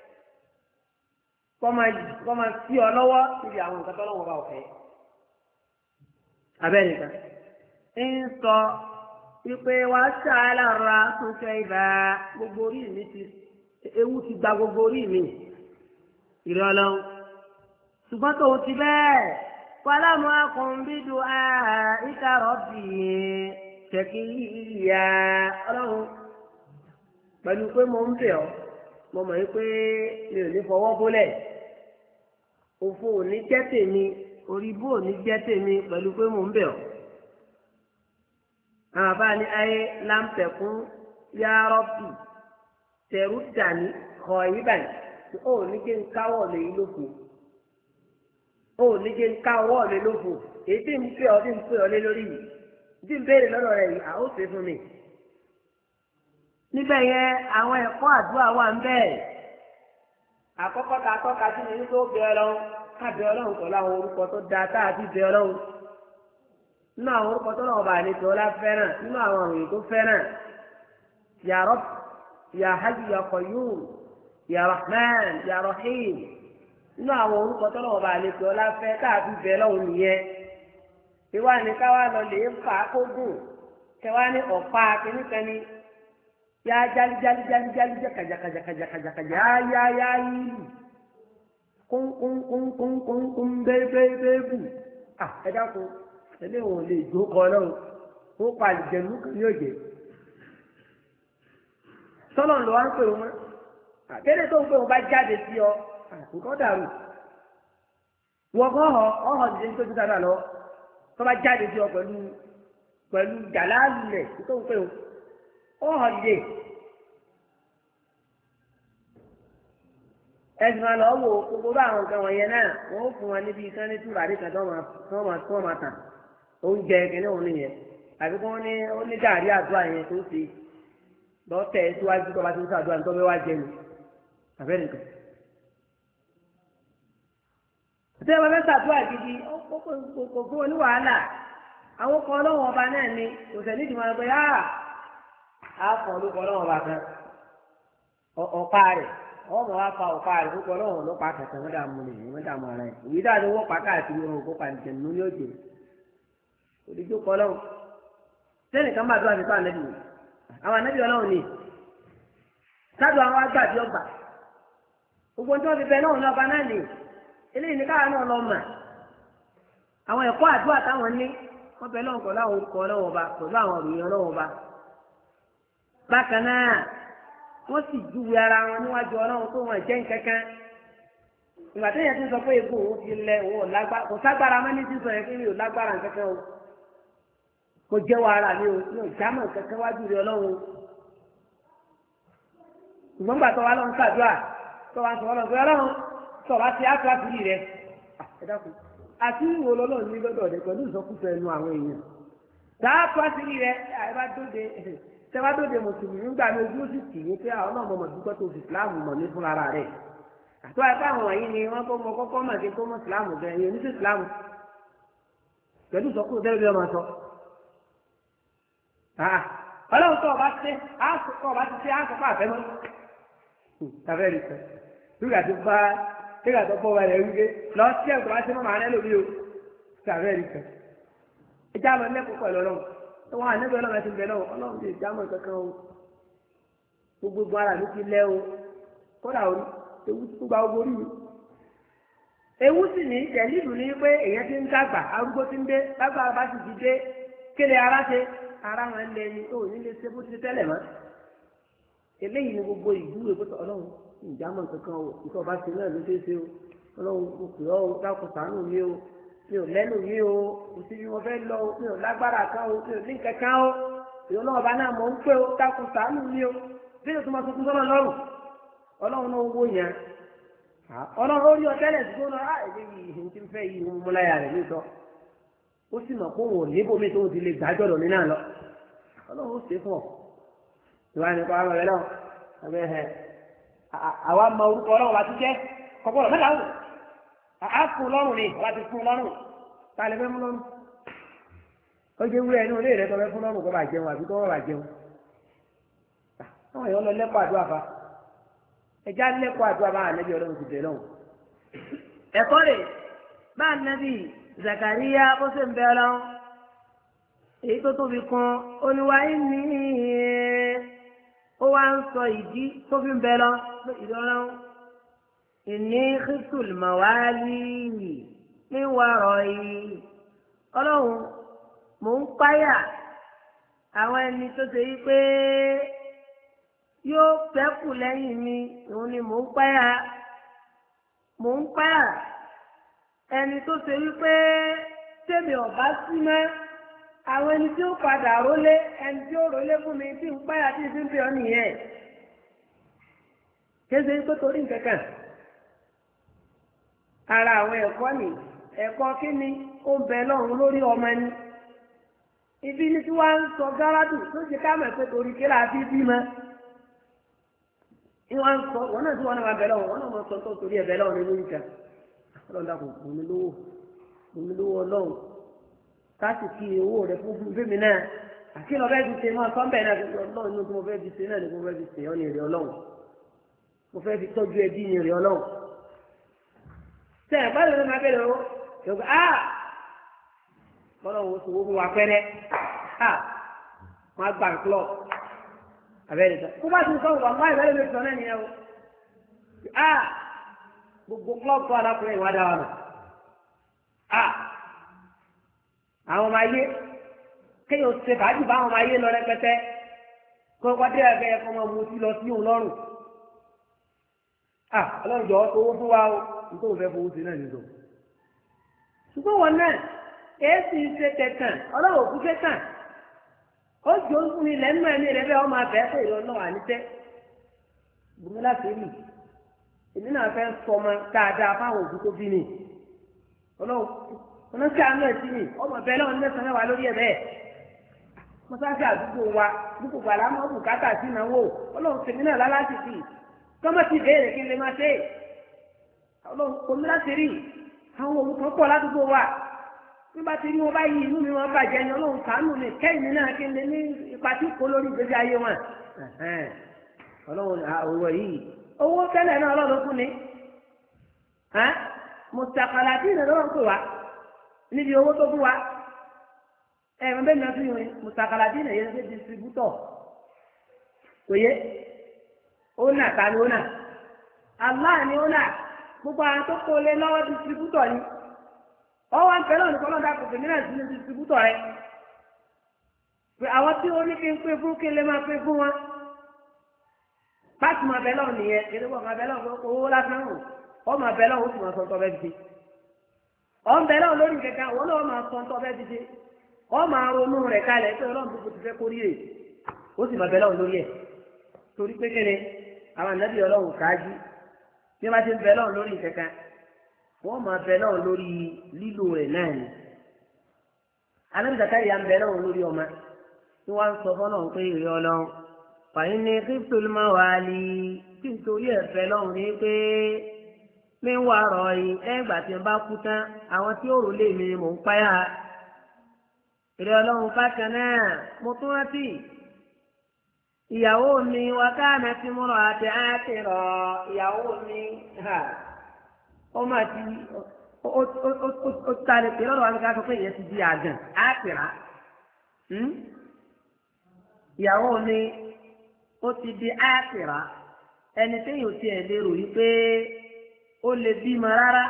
kọ́ máa sí ọ lọ́wọ́ síbi àwọn nǹkan tọ́lọ́wọ́ bá ọ̀fẹ́. abẹ́nìkan ń sọ wípé wá ṣàlàra tó ṣe ìbá gbogbo orí mi ti ewu ti gba gbogbo orí mi ìrẹ́ ọlọ́run ṣùgbọ́n tó ti bẹ́ẹ̀ wàlámù akọ̀ǹbídùn ìkàrọ̀ bì í ṣèkì ìyá ọlọ́run pẹ̀lú pé mo ń bẹ̀ ọ́ mo mọ̀ wípé mi ò ní fọwọ́ bólẹ̀ òfò ò ní jẹ́ tèmi orí bó ò ní jẹ́ tèmi pẹ̀lú pé mo ń bẹ̀ ọ́. àwọn àbá ní ayé láǹpẹ̀kún yárọ́bì tẹ̀rù dání kọ̀ yí báyìí ó ní kí n káwọ́ lè yí lófo ó ní kí n káwọ́ lè lófo èyí tí ń pè ọ́ tí ń pè ọ́ lé lórí yìí tí ń béèrè lọ́dọ̀ rẹ̀ yìí àwọn ò fẹ́ fún mi. níbẹ̀ yẹn àwọn ẹ̀kọ́ àdúrà wà ń bẹ́ẹ̀ àkọ́kọ́ ta tọ́ka sí ní tó bẹ ọlọ́run ká bẹ ọlọ́run pẹ̀lú àwọn orúkọ tó dáa tá a ti bẹ ọlọ́run nínú àwọn orúkọ tó lọ́wọ́ bá àlejò ọlá fẹ́ràn nínú àwọn òròyìn tó fẹ́ràn ya Rabb ya Hayyu ya Qayyum ya Rahman ya Rahim nínú àwọn orúkọ tó lọ́wọ́ bá àlejò ọlá fẹ́ tá a ti bẹ ọlọ́run nìyẹn ìwà ni káwá lọ lè fà á kó gùn kẹwàá ní ọ̀pá kìnnìkanni ya jali jali jali jali jẹ kaja kaja kaja kaja kaja ya ya ya yi kun kun kun kun kun kun bẹ́ẹ̀ bẹ́ẹ̀ bẹ́ẹ̀ bù ah ẹ dákun ẹlẹ́ wọn lè jó kọ lọ́wọ́ ó pa àlìjẹ̀nù kan yóò jẹ sọ́nà ló wá ń pè wọ́n àtẹ́lẹ̀ tó ń pè wọ́n bá jáde sí ọ nǹkan dàrú wọ́n kọ́ ọ ọ̀hún ti dé tó ti dára lọ tó bá jáde sí ọ pẹ̀lú pẹ̀lú jàláàlú rẹ̀ tó ń pè wọ́n ọ̀hún dìde ẹ̀sìn máa lọ wò gbogbo àwọn nǹkan wọ̀nyẹn náà wọ́n fún wọn níbi sẹ́ni tí ìbàdí kan tó máa máa tàn oúnjẹ kìíní òun nìyẹn àbí kí wọ́n ní ó ní gàrí àdúrà yẹn tó ṣe lọ́tẹ̀ síwájú tó bá ti ń sọ àdúrà nítorí wá jẹun àbẹ́ nìkan. àti ẹ̀ bá fẹ́ sàdúrà gidi kò fún wọn ní wàhálà àwọn kan ọlọ́wọ́n ọba náà ni kò sẹ̀ nídìí máa gbé yáà á fọ̀ lóko ọlọ́wọ́n ọba kan ọ̀pá rẹ̀ ọmọ wa fa ọ̀pá rẹ̀ lóko ọlọ́wọ́n ọlọ́pàá kẹsàn-án wọ́n dààmú nìyẹn wọ́n dààmú ara yẹn ìwé dáadé wọ́n pa káàkiri wọn kó pa nìjẹ̀ nínú yóò jẹ òdìjọ́ kọ́ ọlọ́run sẹ́ni kan bá dúrà nípa ànábì wọn àwọn ànábì ọlọ́run ni sádùn àwọn agbàbí ọgbà gbogbo tí wọ́n fi bẹ náà ní ọba náà nì eléyìí ní káwa náà lọ mà àwọn ẹ̀kọ́ àdúrà táwọn ní wọ́n bẹ lọ́wọ́ pẹ̀lú àwọn orúkọ ọlọ́wọ́ ọba pẹ̀lú àwọn òròyìn ọlọ́wọ́ ọba bákan náà wọ́n sì júwe ara wọn níwájú ọlọ́run tó wọn jẹ́ nǹkankan ìgbà tó yẹn ti sọ pé egbò òun ti lẹ òun kò ságbára mọ́ ní sísọ yẹn pé mi ò lágbára nǹkankan o kò jẹ́ wàhálà mi ò ní ìjámọ̀ nǹkankan wájú rẹ ọlọ́run ṣùgbọ́n gbà tó wá lọ́n ṣàdúrà tó wá sọ ọlọ́run pé ọlọ́run tó wá ti áfíà fìrí rẹ ẹ dákun àti ìwò ọlọ́run ní lọ́dọ̀ rẹ pẹ̀lú ìsọkúsọ ẹnu àwọn èèyàn dáàpá fìrí rẹ àìbá dóde tẹ́wá dóde mùsùlùmí gbà mí ojú sì tì í pé àwọn náà mọ̀ dúpẹ́ tó fi ìsìláàmù mọ̀ ní fúnra rẹ̀ àti wáyé pé àwọn wọ̀nyí ni wọ́n kọ́ mọ kọ́kọ́ mọ̀ kí tó mọ̀ ìsìláàmù gan ẹ̀yìn oníṣẹ́ ìsìláàmù pẹ̀lú ìsọkúrò tẹ́lẹ̀ bí wọ́n máa sọ. ọlọ́run tó ọba ti ṣe àsopọ̀ ọba ti ṣe àsopọ̀ àfẹ́mọ́ tàbí ẹ̀rí kan nígbà tó bá nígbà tó bọ́ wẹ̀rẹ̀ wípé lọ sí ẹ̀kọ́ bá ṣe mọ́ màá lẹ́lò bí o tàbí ẹ̀rí kan ìjà lọ lẹ́kọ̀ọ́ pẹ̀lú ọlọ́run tó wọn àníbẹ̀ ọlọ́run ti bẹ̀ lọ́wọ́ ọlọ́run ti ìjà mọ̀ kankan o gbogbo ara mi ti lẹ́ o kódà orí ewu tó gba ogbó rí mi ewu sì ní tẹ̀lé ìlú ní pé èèyàn ti ń dàgbà arúgbó ti ń dé lágbára bá sì ti dé kéde ara ṣe ara wọn lẹ ní o nílé ṣe bó ti tẹ́lẹ̀ mọ́ eléyìí ni gbogbo ìdúró ìpótò ọlọ́run ìjàmọ̀ kankan o ìkọ́ ọba ṣe náà ló ṣe é ṣe o ọlọ́run kò pè ọ́ dákun ṣàánú mi o mi ò lẹ́nu mi o kò sí bí mo fẹ́ lọ o mi ò lágbára kan o mi ò ní kankan o ìwọ náà ọba náà mọ̀ ń pé o dákun ṣàánú mi o bí o tó máa tuntun sọ́nà lọ́rùn ọlọ́run náà wó yẹn ọlọ́run ó rí ọtẹ́lẹ̀ tó náà á èdè yìí ìhìn tí ń fẹ́ yìí ń múláyà rẹ̀ nítọ́ ó sì mọ̀ pé òun ò níbo mi tó ti lè gbàjọ́ lọ nínú àlọ́ ọlọ́run ó ṣe fún ọ ìwà nípa àwọn ọ̀rẹ́ náà àbẹ́ ẹ̀ àwa mọ orúkọ ọlọ́run wa ti jẹ́ kọ́kọ́rọ́ mẹ́ta wò á fún lọ́rùn ni wà á ti fún lọ́rùn tá a lè fẹ́ mú lọ́rùn ó jẹ́ wúrẹ́ inú ilé rẹ̀ tó fẹ́ fún lọ́rùn kó bá jẹun àbí kó bá jẹun àwọn èèyàn lọ lẹ́kọ̀ọ́ àdúrà fa ẹja lẹ́kọ̀ọ́ àdúrà bá ànábì ọlọ́run ti bẹ̀ lọ́hùn ẹ̀kọ́ rẹ̀ bá ànábì Zakariya bó ṣe ń bẹ ọlọ́run èyí tó tóbi kan oníwáyé ní ó wá ń sọ ìdí tó fi ń bẹ lọ ìdí ọlọ́run ìní khiftul mawali ní wàrọ̀ yìí ọlọ́run mò ń páyà àwọn ẹni tó ṣe yí pé yóò fẹ́kù lẹ́yìn mi òun ni mò ń páyà mò ń páyà ẹni tó ṣe wípé tèmi ọ̀bá sí mọ́ àwọn ẹni tí ó padà rólé ẹni tí ó rólé fún mi tí ń páyà tí ìdí ń fi ọ nìyẹn kéde pé torí nǹkankan ara àwọn ẹ̀kọ́ ni ẹ̀kọ́ kí ni ó ń bẹ lọ́run lórí ọmọ ẹni ibi ní tí wọ́n ń sọ gáràdù tó ṣe ká mọ̀ pé torí kí láti bímọ ìwọ̀n sọ wọn náà tí wọn náà máa bẹ̀ lọ́wọ́ wọn náà máa sọ tó torí ẹ̀ bẹ̀ lọ́wọ́ nínú ìjà ọlọ́run dàpọ̀ fún mi lówó fún mi lówó ọlọ́run káàsì kí owó rẹ fún fún fún mi náà àti lọ bẹ́ẹ̀ fi ṣe máa sọ́ńbẹ̀ náà fi ọlọ́run inú tí mo fẹ́ fi ṣe náà ni mo fẹ́ fi ṣe ọ́ ní èrè ọlọ́run mo fẹ́ fi tọ́jú ẹbí ní èrè ọlọ́run tẹ ẹ̀ báyìí ló máa bẹ̀rẹ̀ o yọ̀gbọ́n a ọlọ́run oṣù wo fún wa pẹ́rẹ́ a máa gbà ń klọ̀ abẹ́rẹ́ sọ kó bá ti sọ wà máa ìbẹ́rẹ́ mi sọ náà nìyẹn o a gbogbo klọ́ọ̀bù tó alákùnrin ìwádà wà nù a àwọn ọmọ ayé kéèyàn ṣe fàájì bá àwọn ọmọ ayé lọ rẹpẹtẹ kó wá dé ẹgbẹ́ ẹ̀kọ́ ọmọ mu sí lọ sí òun lọ́rùn a ọlọ́run jọ owó fún wa o nítorí òun fẹ́ fowó sí náà nìyẹn ṣùgbọ́n wọn náà èsì ṣe tẹ̀tàn ọlọ́run òkú tẹ̀tàn ó jò ń fún ilẹ̀ nínú ẹ̀mí rẹ̀ bẹ́ẹ̀ ọmọ abẹ́ pé ìlọ náà àníṣẹ́ bùnmi láti rí èmi náà fẹ́ sọmọ dáadáa fáwọn òbí tó bí mi ọlọ́run ọ̀nà tí a ń lọ sí mi ọmọ bẹ́ẹ̀ náà ní ẹ̀sán mẹ́wàá lórí ẹ̀ bẹ́ẹ̀ mọ́sáàsì àdúgbò wa dúpọ̀ gbàlá mọ́ bùkátà sí ìnáwó ọlọ́run tèmi náà lálásì sí tọ́mọ̀ ti béèrè kí n lè máa ṣe ọlọ́run kò ní láti rí àwọn olùkọ́ pọ̀ ládùúgbò wa nígbà tí mo bá yí inú mi wọn bàjẹ́ ni ọlọ́run ṣàánú mi kẹ́yìn mi náà kí n lè ní ipa tí kò lórí ìgbésí ayé wọn ọlọ́run àwòrán yìí owó tẹ́lẹ̀ náà ọlọ́run fún ni mùsàkàlàtì náà lọ́wọ́ pè wá níbi owó tó fún wa ẹ̀ ẹ̀ bẹ́ẹ̀ ni wọ́n fi wọn mùsàkàlàtì náà yẹn ṣe distributọ̀ kò yẹ ó nà ta ni ó nà Allah ni ó nà gbogbo àwọn tó kó lé lọ́wọ́ distributọ̀ ni ọwọ́ ń pẹ̀lú ọ̀nìkan lọ́dà kò tèmi náà sí ní distributọ̀ rẹ pé àwọn tí ó ní kí n pé fún kí n lè máa pé fún wọn pàtì máa bẹ lọ́wọ́ nìyẹn kí ló bọ̀ máa bẹ lọ́wọ́ owó lásán rò ọ máa bẹ lọ́wọ́ ó sì máa sọ ntọ́ bẹ́ẹ̀ fi ṣe ọ ń bẹ lọ́wọ́ lórí kẹ̀kẹ́ àwọn náà máa sọ ntọ́ bẹ́ẹ̀ fi ṣe ọ máa ronú rẹ̀ kalẹ̀ pé ọlọ́run tó ti fẹ́ kórí rè ó sì máa bẹ lọ́wọ́ lórí ẹ̀ torí pé kéde àwọn ànábì ọlọ́run káájú bí wọ́n bá ti ń bẹ lọ́wọ́ lórí kẹ̀kẹ́ wọ́n máa bẹ lọ́wọ́ lórí lílo rẹ̀ náà ni ànábì Zakariya ń bẹ lọ́wọ́ lórí ọmọ tí wọ́n ń sọ fọ́lọ́run pé ìrẹ́ ọlọ́run fàyín ní khiftul mawali tí nítorí ẹ̀fẹ́ lọ́hùn ní pé mi ń wà rọ̀ yìí ẹgbà tí n bá kú tán àwọn tí ó rò lé mi ni mò ń páyà ìrẹ́ ọlọ́run bákan náà mo tún rántí ìyàwó mi wà káàmì tí mo rọ̀ àti àtẹ̀rọ̀ ìyàwó mi ó mà ti ó tàlẹ̀ pé lọ́dọ̀ wa ní ká sọ pé ìyẹn ti di àgàn àtẹ̀rà ìyàwó mi ó ti di àtẹ̀rà ẹni téèyàn ti ẹ̀ lérò yìí pé ó lè bímọ rárá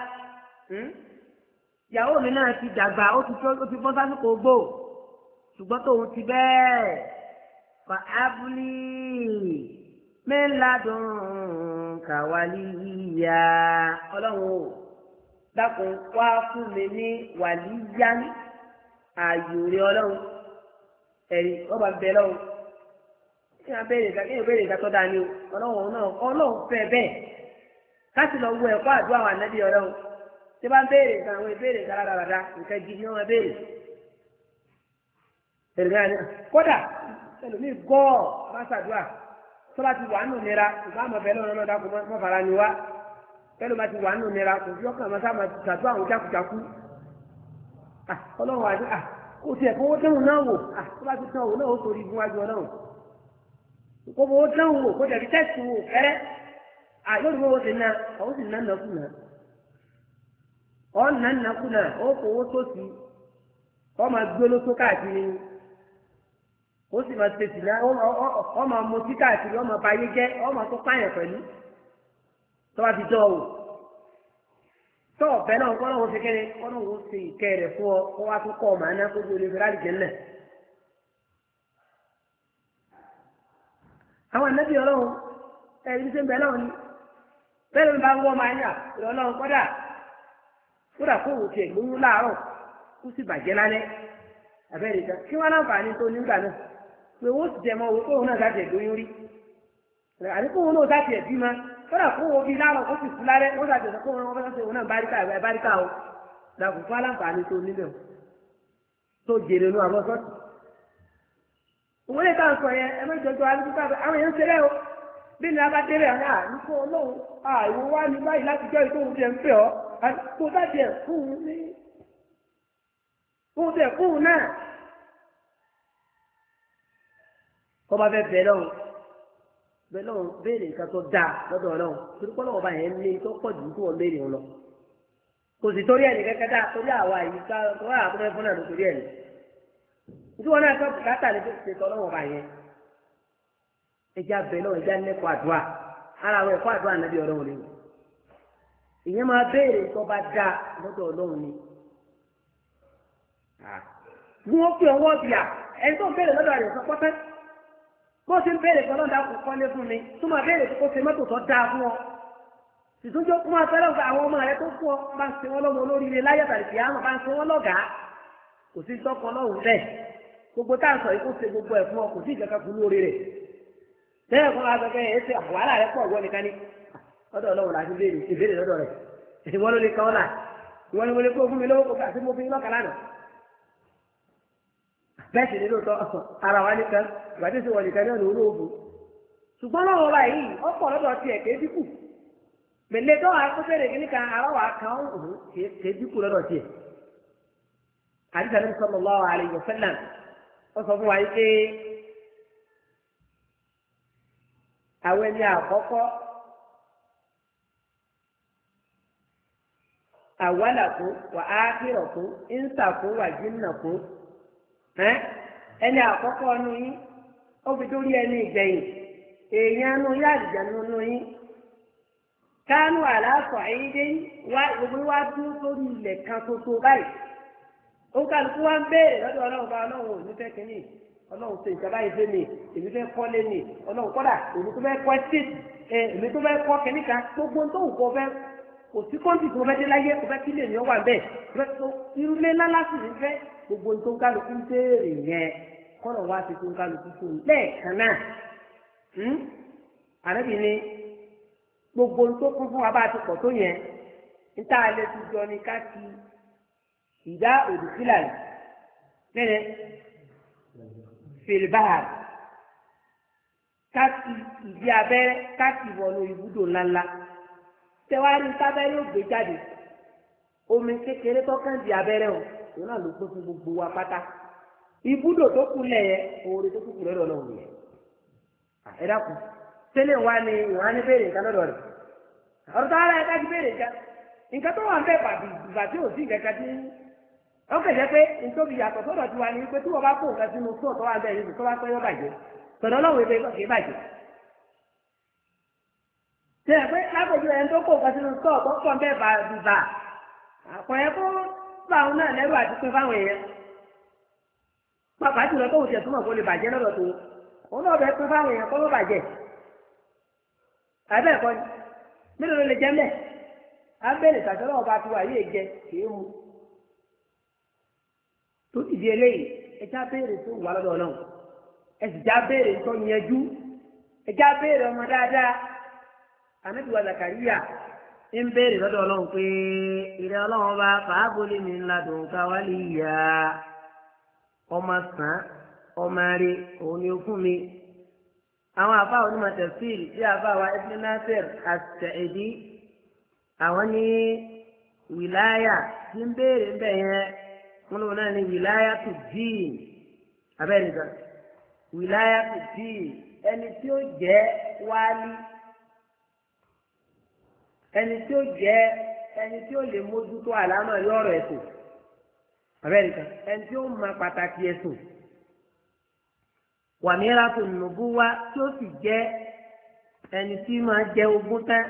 ìyàwó mi náà ti dàgbà ó ti ó ti bọ́ sásìkò gbò ṣùgbọ́n tóun ti bẹ́ẹ̀ fa abúlé mẹ́ladùn kàwálíyà ọlọ́run o dákun wá fún mi ní wàlíyá ààyò rẹ ọlọ́run ẹ̀rí ọba bẹ̀ lọ́wọ́ kí wọ́n béèrè ìgbà kí wọ́n béèrè ìgbà tó dáa ní o ọlọ́run náà ọlọ́run fẹ́ bẹ́ẹ̀ káṣí lọ wọ ẹ̀kọ́ àdúrà àwọn ànábì ọlọ́run tí bá ń béèrè nǹkan àwọn ìbéèrè nǹkan rádaràda nǹkan gidi ni wọ́n béèrè kódà ẹlòmíì gọ́ọ̀ bá ṣàdúrà tó bá ti wà nù nira ìgbà àmọ̀ bẹ́ẹ̀ lọ́nà náà dákun mọ́ fara ni wá pẹ́lú bá ti wà nù nira kò fi ọkàn mọ́sá máa ṣàdúrà àwọn jákujáku ọlọ́run àti kò tiẹ̀ fowó tẹ́hùn náà wò tó bá ti tán òun náà ó torí igun wájú ọlọ́run kò fowó tẹ́hùn wò kó tẹ̀lé tẹ́sì wò fẹ́rẹ́ àyọ̀dún owó ti ná àwọn sì ná nàkúnà ọ̀ ná nàkúnà ó fowó tó sí ọ máa gbé lóṣó káàkiri ó sì máa tètè náà ọ máa mutí káàkiri ọ máa ba ayé jẹ́ ọ máa tó pààyàn pẹ̀lú tó bá ti jọ o tó ọ̀bẹ náà kọ́ lọ́wọ́ fi kẹ́ni kọ́ lọ́wọ́ ṣe ìkẹ́ rẹ̀ fún ọ kó wá tó kọ́ ọ màá ná kójú olè fẹ́rẹ́ àlìjẹ́ ńlẹ̀. àwọn ànábì ọlọ́run ẹ̀rí ṣe ń bẹ náà ni bẹ́ẹ̀ ló ń bá ń wọ́ máa ń yà ìrọ̀lọ́run kọ́dà kódà kó wò tiẹ̀ lóyún láàárọ̀ kó sì bàjẹ́ lálẹ́ àbẹ́rẹ́ ìjà kí wọ́n láǹfààní tó nígbà náà pé owó sì jẹ́ mọ́ owó tóun náà sáà lóyún rí àdínkù wọn náà sáà bí ma kódà kó wo bí láàárọ̀ kó sì kú lálẹ́ wọ́n sáà tẹ̀sán kó wọn fẹ́ sọ́sẹ̀ wọn náà báríkà ẹ̀ báríkà o dàkú fún aláǹfààní tó nílẹ̀ o tó jèrè nu àbọ̀ sọ́ọ̀tì. òun lè ká sọ yẹn ẹ mẹ́jọ jọ alùpùpù àwọn èèyàn ń ṣeré o bí ní abájẹ́rẹ́ àná nípò ọlọ́run àìwò wá ní báyìí láti jọ́ ìtòhun tiẹ̀ ń pè ọ́ kó bá tiẹ̀ fún un ní fún tiẹ̀ fún un náà kọ́ bá fẹ́ bẹ̀ lọ́hùn bẹ́ẹ̀ lọ́hùn béèrè nǹkan tó dáa lọ́dọ̀ ọlọ́hùn torí pé ọlọ́hùn bá yẹn ní tó pọ̀ jù tó wọ́n béèrè wọn lọ kò sì torí ẹnì kẹ́kẹ́ dáa torí àwa yìí ká tó wà tó fẹ́ fún náà ló torí ẹnì nítorí wọn náà kọ́ bùkátà lè ṣe tọ́ ọlọ́hùn bá yẹn ẹja bẹ̀ lọ́hùn ẹja lẹ́kọ̀ọ́ àdúrà ara àwọn ẹ̀kọ́ àdúrà nàbí ọlọ́hùn ni ìyẹn máa béèrè tó bá dáa lọ́dọ̀ ọlọ́hùn ni ní wọ́n fi ọwọ́ bìà ẹni tó ń béèrè lọ́dọ̀ rẹ̀ sọ pọ́tẹ́ bó ṣe ń béèrè kan lọ́dà kò kọ́lé fún mi tó máa béèrè kó ṣe mọ́tò tó dáa fún ọ ìtúnjọ́ kó máa fẹ́ràn fún àwọn ọmọ rẹ tó fún ọ bá ń ṣe wọ́n lọ́mọ olóríire láyé tàbí kìí àmọ́ bá ń ṣe wọ́n lọ́gàá kò sí tọ́kọ lọ́hùn bẹ́ẹ̀ gbogbo tá à ń sọ yìí kó ṣe gbogbo ẹ̀ fún ọ kò sí ìjọba fún lórí rẹ̀ tẹ́lẹ̀ fún wa gbẹgbẹ́ ẹ̀ ṣe wàhálà rẹ pọ̀ wọ́n nìkan ní lọ́dọ̀ ọlọ́run láti béèrè ìbéèrè lọ́dọ̀ rẹ̀ ìwọ́n ló lè kọ́ ọ́là ìwọ́n ni mo lè kó fún mi lówó kó àti mo fi lọ́kà lánàá bẹ́ẹ̀ sì ni lóòótọ́ ara wa nìkan ìgbàdí sí wọn nìkan náà ló lóògùn ṣùgbọ́n lọ́wọ́ wa yìí ọ̀pọ̀ lọ́dọ̀ tiẹ̀ kéé dínkù mẹ̀lẹ́ tó wà kó fẹ́rẹ̀ kí nìkan ara wa kan ọ̀hún kéé dínkù lọ́dọ̀ tiẹ̀ àdìsá ní sallallahu alaihi wasallam ó sọ fún wa yìí pé àwọn ẹni àkọ́kọ́ àwàlàkó wà ákìrọ̀kó ìnsàkó wà jìnnàkó ẹni àkọ́kọ́ ọ̀nù yín ó fi dórí ẹni ìgbẹ̀yìn èèyàn nu yá àdìjànú nu yín kánú àlàáfọ̀ ẹ̀yìn dé wá gbogbo wá dúró sórí ilẹ̀ kan ṣoṣo báyìí ó kálukú wá ń béèrè lọ́dọ̀ ọlọ́run bá ọlọ́run ò ní fẹ́ kínní ọlọ́run ṣe ìjọba yìí fẹ́ mi èmi fẹ́ kọ́lé mi ọlọ́run kọ́dà èmi tó fẹ́ kọ́ ẹ́sítéètì èmi tó fẹ́ kọ́ kẹ́míkà gbogbo tó ń kọ́ fẹ́ kò sí kọ́ńtì tó fẹ́ dé láyé kò fẹ́ kí lè ní ọwà bẹ́ẹ̀ irúlé lálásì ní fẹ́ gbogbo tó ń kálukú ń béèrè yẹn kọ́nà wá sí tó ń kálukú fún un lẹ́ẹ̀kan náà àrẹ́bí ni gbogbo tó kún fún wa bá ti pọ̀ tó yẹn níta alẹ́ ti jọ ní ká ti ìdá òdùsílà lẹ́nẹ̀ fèlbáà ká ti ìdí abẹ́rẹ́ ká ti wọnú ibùdó ńláńlá tẹwárí tábẹ́rẹ́ ò gbé jáde omi kékeré tó kàn di abẹ́rẹ́ o òun náà ló kó fún gbogbo wa pátá ibùdó tó kú lẹ̀ yẹ òwúrọ̀ tó kú lọ́dọ̀ náà wù yẹ. ẹ dákun tẹ́lẹ̀ wá ní ìwọ̀n á ní béèrè nǹkan lọ́dọ̀ rẹ̀ ọ̀rọ̀ tó ara ẹ̀ ká ti béèrè nǹkan nǹkan tó wà ń bẹ̀ bàbí ìgbà tí ò sí nǹkan kan tí ó kẹ̀jẹ́ pé nítorí yàtọ̀ sọ́dọ̀ tiwa ni pé tí wọ́n bá kó nǹkan sínú tó tó wà bẹ́ẹ̀ yìí tó bá pẹ́ yọ bàjẹ́ tọ̀dọ̀ ọlọ́run ebe kì í bàjẹ́. ṣe é pé lápòjú ẹni tó kó nǹkan sínú tó tó pọ̀ ń bẹ́ẹ̀ bá bìbà àpọ̀yẹ kó bá òun náà lẹ́rù àti pé fáwọn èèyàn. pàápàá jùlọ tó wùsẹ̀ túmọ̀ kó lè bàjẹ́ lọ́dọ̀ tó òun náà bẹ́ẹ̀ pé fáwọn èèyàn kó ló bàjẹ́. àbẹ́ ẹ̀kọ́ ni mélòó ló lè jẹ́ mẹ́ abẹ́rẹ́ tàṣọ́lọ́ ọba tiwa yìí jẹ kì í mu tó ti di eléyìí ẹja béèrè tó wà lọ́dọ̀ ọlọ́run ẹsì já béèrè tó yẹjú ẹja béèrè ọmọ dáadáa ànábìwá Zakariya ń béèrè lọ́dọ̀ ọlọ́run pé ìrẹ́ ọlọ́run bá fàábólé mi ńlá dùn ká wá lè yá ọmọ sàn ọmọ rẹ òun ni ó fún mi àwọn àfa onímọ̀ tẹ̀síìlì tí àfa wa Ibn Nasir as-Sa'idi àwọn ní wìláyà tí ń béèrè ń bẹ̀ yẹn wọn lò náà ní wìláyà tó dín abẹ́rẹ́ nìkan wìláyà tó dín ẹni tí ó jẹ́ wálí ẹni tí ó jẹ́ ẹni tí ó lè mójútó àlámọ̀ lọ́rọ̀ ẹ̀sùn abẹ́rẹ́ nìkan ẹni tí ó mọ pàtàkì ẹ̀sùn wàmírà tó nùbú wá tí ó sì jẹ́ ẹni tí máa jẹ ogún tán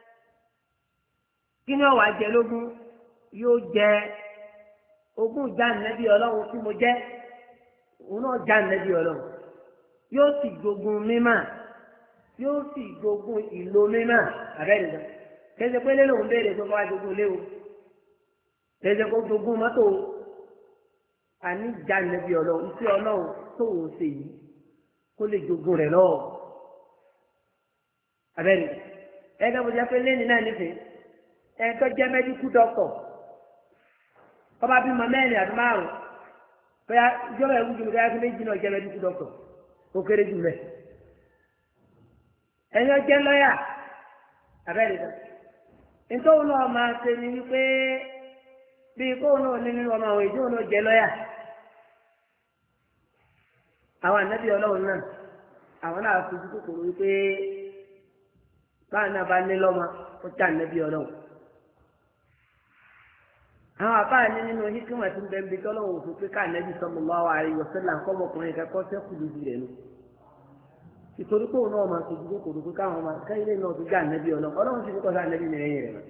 kí ni ọ̀wà jẹ lógún yóò jẹ ogún já nẹ́bí ọlọ́run tí mo jẹ́ òun náà já nẹ́bí ọlọ́run yóò sì jogun mímà yóò sì jogun ìlò mímà abẹ́rẹ́ nìkan kẹsẹ̀ pé lé lòun béèrè pé kó wá jogun lé o kẹsẹ̀ kó jogun mọ́tò àní já nẹ́bí ọlọ́run iṣẹ́ ọlọ́run tó wò ó ṣe yìí kó lè jogun rẹ̀ lọ́wọ́ abẹ́rẹ́ ẹgbẹ́ mo jẹ́ pé lẹ́ni náà nífẹ̀ẹ́ ẹ̀ tó jẹ́ mẹ́díkù dọ́kítọ̀ ọba bímọ mẹ́rin àti márùn bóyá ìjọba ẹ̀wù jùlọ bóyá méjì náà jẹ́ mẹ́díkù dọ́kítọ̀ ó kéré jù mẹ́ ẹ̀yin ọjẹ́ lọ́yà abẹ́rẹ́ dá nítorí náà máa ṣe ni wípé bí kóun náà ní nínú ọmọ àwọn ìjọ náà jẹ́ lọ́yà àwọn ànábì ọlọ́run náà àwọn náà fojú kòkòrò wípé báwọn náà bá ní lọ́mọ ó já ànábì ọlọ́run àwọn àbáà ní nínú hikima tí ń bẹ bí tọ́lọ́wọ́ òfin pé ká ànábì sallallahu alaihi wasallam kọ́mọkùnrin kẹ́kọ́ sẹ́kù lójú rẹ̀ nù ìtorí pé òun náà máa fojú kòkòrò pé káwọn máa káyilé náà tó já ànábì ọlọ́run ọlọ́run sì ní kọ́sá ànábì ní ẹ̀yìn rẹ̀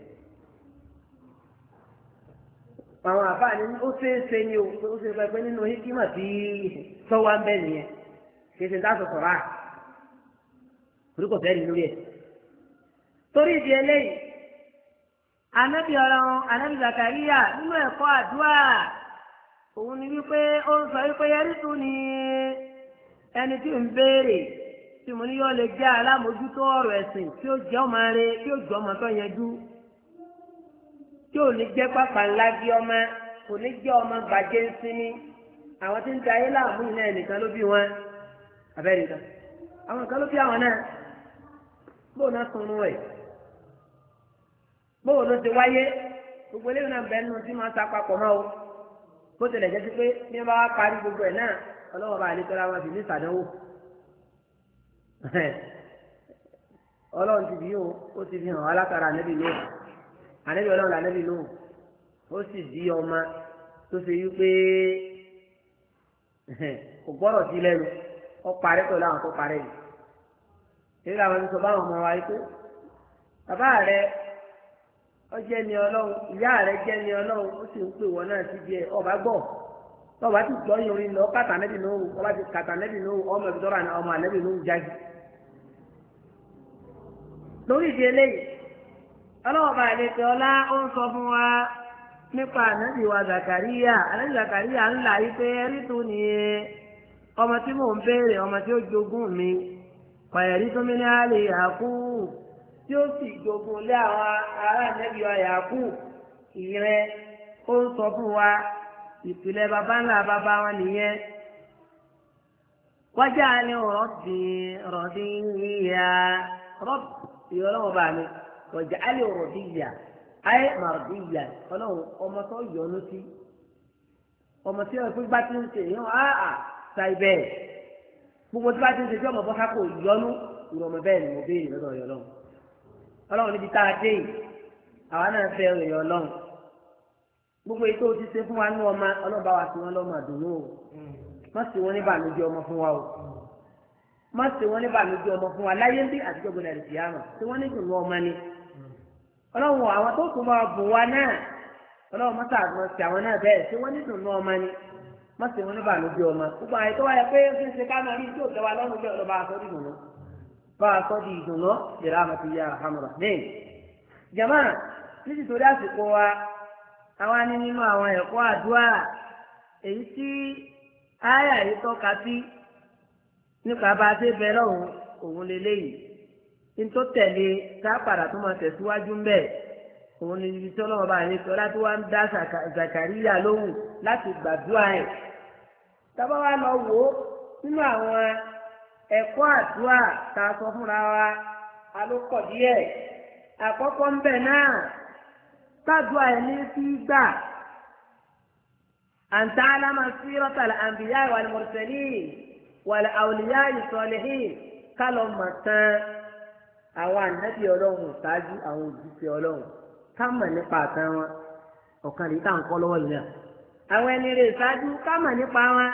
àwọn àbáà ní ó ṣeé ṣe ní o ó ṣe pẹ́ pé nínú hikima tí sọ́wọ́ ń bẹ nìyẹn kì í ṣe dáàbò sọ̀rọ̀ à torí kò fẹ́ẹ́ rí lórí ẹ̀ torí ìdí eléyìí anabi ọlọ́run anabi Zakariya nínú ẹ̀kọ́ àdúrà òun ni wípé ó ń sọ wípé yẹrí tún ni ẹni tí ń béèrè tí mo ní yóò lè jẹ́ alámòójútó ọ̀rọ̀ ẹ̀sìn tí ó jẹ́ ọmọ rẹ tí ó jẹ́ ọmọ tó yanjú tí ò ní jẹ́ pápá ńlá bí ọmọ kò ní jẹ́ ọmọ gbàjẹ́ ń sinmi àwọn tí ń ta ayé láàmú yìí náà nìkan ló bí wọn abẹ́rẹ́ nìkan àwọn nìkan ló bí àwọn náà bóun náà sọnù ẹ̀ bóun ló ti wáyé gbogbo eléyìí náà bẹ́ẹ̀ nù tí wọ́n ta papọ̀ mọ́ o bó tilẹ̀ jẹ́ sí pé bí wọ́n bá wá parí gbogbo ẹ̀ náà ọlọ́wọ́ bá àlejò ara wọn sì ní ìsàdánwò ọlọ́run ti bí yóò ó ti fi hàn alákàrà ànẹ́bí lóhùn ànẹ́bí ọlọ́run ànẹ́bí lóhùn ó sì di ọmọ tó ṣe yí pé kò gbọ́dọ̀ sí lẹ́nu ó parẹ́ pẹ̀lú àwọn tó parẹ́ yìí èyí làwọn ti sọ báwọn ọmọ wa yìí pé bàbá rẹ ó jẹ́ ni ọlọ́run ìyá rẹ jẹ́ ni ọlọ́run ó sì ń pè wọ́n náà sí díẹ̀ ọba gbọ́ ọba ti gbọ́ yorin lọ kàtà nẹ́bí nù ọba ti kàtà nẹ́bí nù ọmọ ìbítọ́ra ọmọ ànẹ́bí nù jáde lórí ìdí eléyìí ọlọ́ọ̀bà àlejò ọlá ó ń sọ fún wa nípa ànábì wa Zakariya ànábì Zakariya ńlá yìí pé ẹrí tó ní ọmọ tí mò ń béèrè ọmọ tí ó jogún mi pàyẹ̀rí tó mi ní àlè àkú tí ó sì jogún lé àwọn ará ànábì wa yàkú ìrẹ ó ń sọ fún wa ìpìlẹ̀ baba ńlá baba wọn nìyẹn wájà ni rọ́bì rọ́bì yíya rọ́bì ìyọlọ́wọ́ bá mi wọ̀jà alẹ́ rọ̀bìyà ayé màrọ̀bìyà ọlọ́run ọmọ tó yọnu sí ọmọ tí wọ́n bá ti ń ṣe yàn á à sa ibẹ̀ gbogbo tí wọ́n ti ń ṣe tí ọmọ bọ́ sápò ìyọnu ìrọ̀ ọmọ bẹ́ẹ̀ ni mo béèrè lọ́dọ̀ ọ̀yọ́ lọ́hùn ọlọ́run níbi tá a dé yìí àwa náà fẹ́ ọ̀yọ́ lọ́hùn gbogbo èyí tó ti ṣe fún wa ní ọmọ ọlọ́run bá wa sí wọn lọ́mọ àdùnnú o má ṣe wọn ní bànújẹ́ ọmọ fún wa o má ṣe wọn ní bànújẹ́ ọmọ fún wa láyé ń bí àtijọ́ gbọdọ̀ àti ìyáàmà ṣe wọn ní ìdùnnú ọmọ ni ọlọ́run àwọn tó tún máa bù wa náà ọlọ́run mọ́tà àgbọn sí àwọn náà bẹ́ẹ̀ ṣe wọn ní ìdùnnú ọmọ ni má ṣe wọn ní bànújẹ́ ọmọ gbogbo àyè tó wáyé pé ṣe ṣe ká máa rí tí ò tẹ́ wa lọ́rùn bẹ́ẹ̀ ọlọ́ba aṣọ di ìdùnnú bá aṣọ di ìdùnnú ìrà àmàtí ya àhámọ́ra lẹ́yìn jàmá nítorí àsìkò wa àwa ní nínú àwọn ẹ̀kọ́ àdúrà èyí tí áyà yìí tọ́ka sí nípa bá a ṣe bẹ lọ́hùn òun lélẹ́yìí ní tó tẹ̀lé tá a padà tó máa tẹ̀síwájú ńbẹ̀ òun ni ibi tí ọlọ́wọ́ bá yẹn sọ láti wá ń dá Zakariya lóhùn láti gbàdúrà ẹ̀ tábà wá lọ wò ó nínú àwọn ẹ̀kọ́ àdúrà tá a sọ fúnra wa alókọ̀ díẹ̀ àkọ́kọ́ ńbẹ̀ náà tádùá ẹ̀ ní sí gbà àǹtá aláma sí rọ́tàlá àǹbíyá wal mursalin wal awliya salihin kálọ̀ mọ̀ tán àwọn ànábì ọlọ́run ṣáájú àwọn òjíṣẹ́ ọlọ́run ká mọ̀ nípa àtàn wọn ọ̀kan lè tà ń kọ́ lọ́wọ́ yìí náà àwọn ẹni rẹ̀ ṣáájú ká mọ̀ nípa wọn.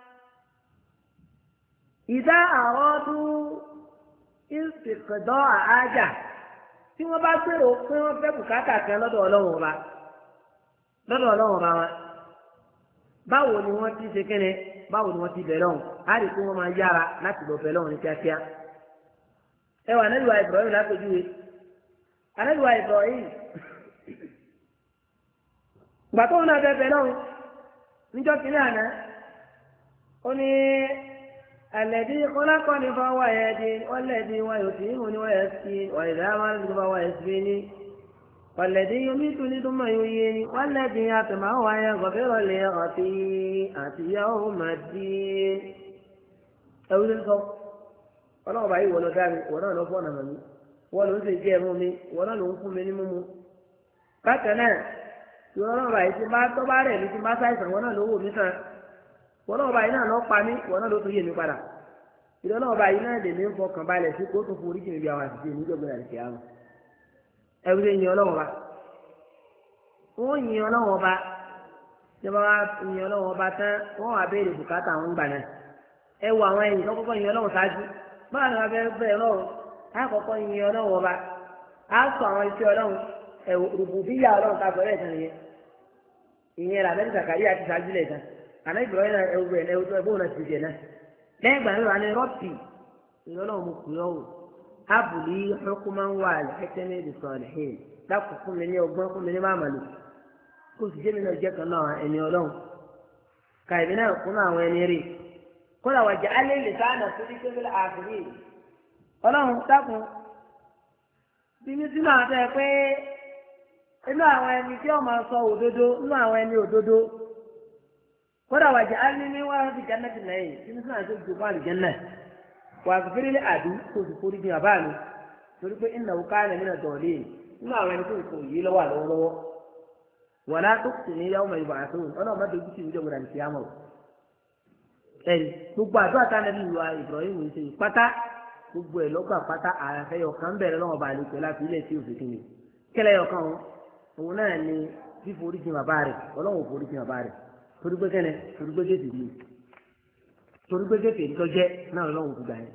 ìdá àwọn ọdún ìsìnkọ̀dọ́ àájà tí wọ́n bá gbèrò pé wọ́n fẹ́ bùkátà kan lọ́dọ̀ ọlọ́run ọba lọ́dọ̀ ọlọ́run ọba wọn báwo ni wọ́n ti ṣe kéne báwo ni wọ́n ti bẹ̀ lọ́hùn á rí i pé wọ́n máa yára láti lọ bẹ̀ lọ́hùn ní kíákíá. ẹ wà Ànábì wa Ibrahim lápèjúwe Ànábì wa Ibrahim gbà tó ń náà bẹ̀ bẹ̀ lọ́hùn níjọ́ kìíní àná ó ní الذي خلقني فهو يهدين والذي هو يطعمني ويسقين وإذا مرضت فهو يشفيني والذي يميتني ثم يحييني والذي يطمع أن يغفر لي خطيئتي يوم الدين. أقول لكم ọlọ́run báyìí wọ́n lọ dá mi wọ́n náà lọ fọ́ọ̀nà mọ̀ mi wọ́n ló ń ṣe jẹ́ ẹ̀mú mi wọ́n náà ló ń fún mi ní mímu. bákan náà tí ọlọ́run báyìí ti bá tọ́ bá rẹ̀ mi ti bá ṣàìsàn wọ́n náà ló wò mí sàn wọ́n náà báyìí náà lọ pa mí wọ́n náà ló tún yé mi padà ìdán náà báyìí náà lè ní fọkàn balẹ̀ sí kó tún forí jìnnì bí àwọn àṣìṣe níjọba àti àwọn ẹ̀rù lè yin ọlọ́run ọba wọ́n yin ọlọ́run ọba tí wọ́n bá yin ọlọ́run ọba tán wọ́n wá béèrè bùkátà àwọn gbà náà ẹ wo àwọn ẹ̀yìn tó kọ́kọ́ yin ọlọ́run ṣáájú báwa ni wọ́n fẹ́ bẹ̀rẹ̀ lọ́run á kọ́kọ́ yin ọlọ́run ọba á sọ àwọn iṣẹ́ ọlọ́run ẹ̀wò rùbùbíyà ọlọ́run ká bọ̀rẹ̀ ìtàn yẹn ìyẹn làbẹ́ni Zakariya àti ṣáájú lẹ̀ tán àná ìbùrọ̀ náà ẹ̀wù rẹ̀ ẹ̀wù tó ẹ̀bùn náà ti jẹ̀ náà lẹ́yìn ìgbà náà ni rọ́ọ̀tì ìyọ́lọ́run mo kù yọ̀ wò ábùlí ọkùnmá ń wà lẹ́kẹ́tẹ́ ní ìdìsọ̀rọ̀ ẹ̀hìn dákun fún mi ní ọgbọ́n fún mi ní máàmàlú kó sì jẹ́ mi náà jẹ́ kan náà ẹni ọlọ́run kàìbí náà kún àwọn ẹni rí kódà wàjà alẹ́ lè sáànà tó ní kébìlì àfìrí ọlọ́run dákun bí mi sínú àwọn tẹ́ pé inú àwọn ẹni tí ó máa sọ òdodo inú àwọn ẹni òdodo kódà wàjà alẹ́ ní wàá fi jẹ́ nẹ́tì náà yìí bí mi sínú àwọn tó gbogbo àlùjẹ́ náà wà á fẹ́rẹ́ lé àdú kó o sì forí jìn àbá mi torí pé ìnáwó owó káyọ̀ nínú dọ̀ọ̀lì nínú àwọn ẹni tó ń kò yí lọ́wọ́ àlọ́wọ́lọ́wọ́ wà á tó sì ní yàwó mẹ́rin bàá tó ọ̀nà ọ̀ma tó gbèsè ìjọba ìdàgbàsí sí àmọ́ ẹ̀yìn gbogbo àdúrà tá a nàbí ìwà Ibrahim ń ṣe pátá gbogbo ẹ̀ lọ́gbà pátá àyàfẹ́ yọkan bẹ̀rẹ̀ lọ́wọ́ bá àlejò láti ilé tí òfin kìíní kẹlẹ́ yọkan òun náà ni fíforí jìn bàbá rẹ̀ ọlọ́wọ́ forí jìn bàbá rẹ̀ torí pé kẹ́nẹ̀ torí pé gèsè ni torí pé gèsè ní tọ́jẹ́ náà lọ́wọ́ fi gbà yẹn.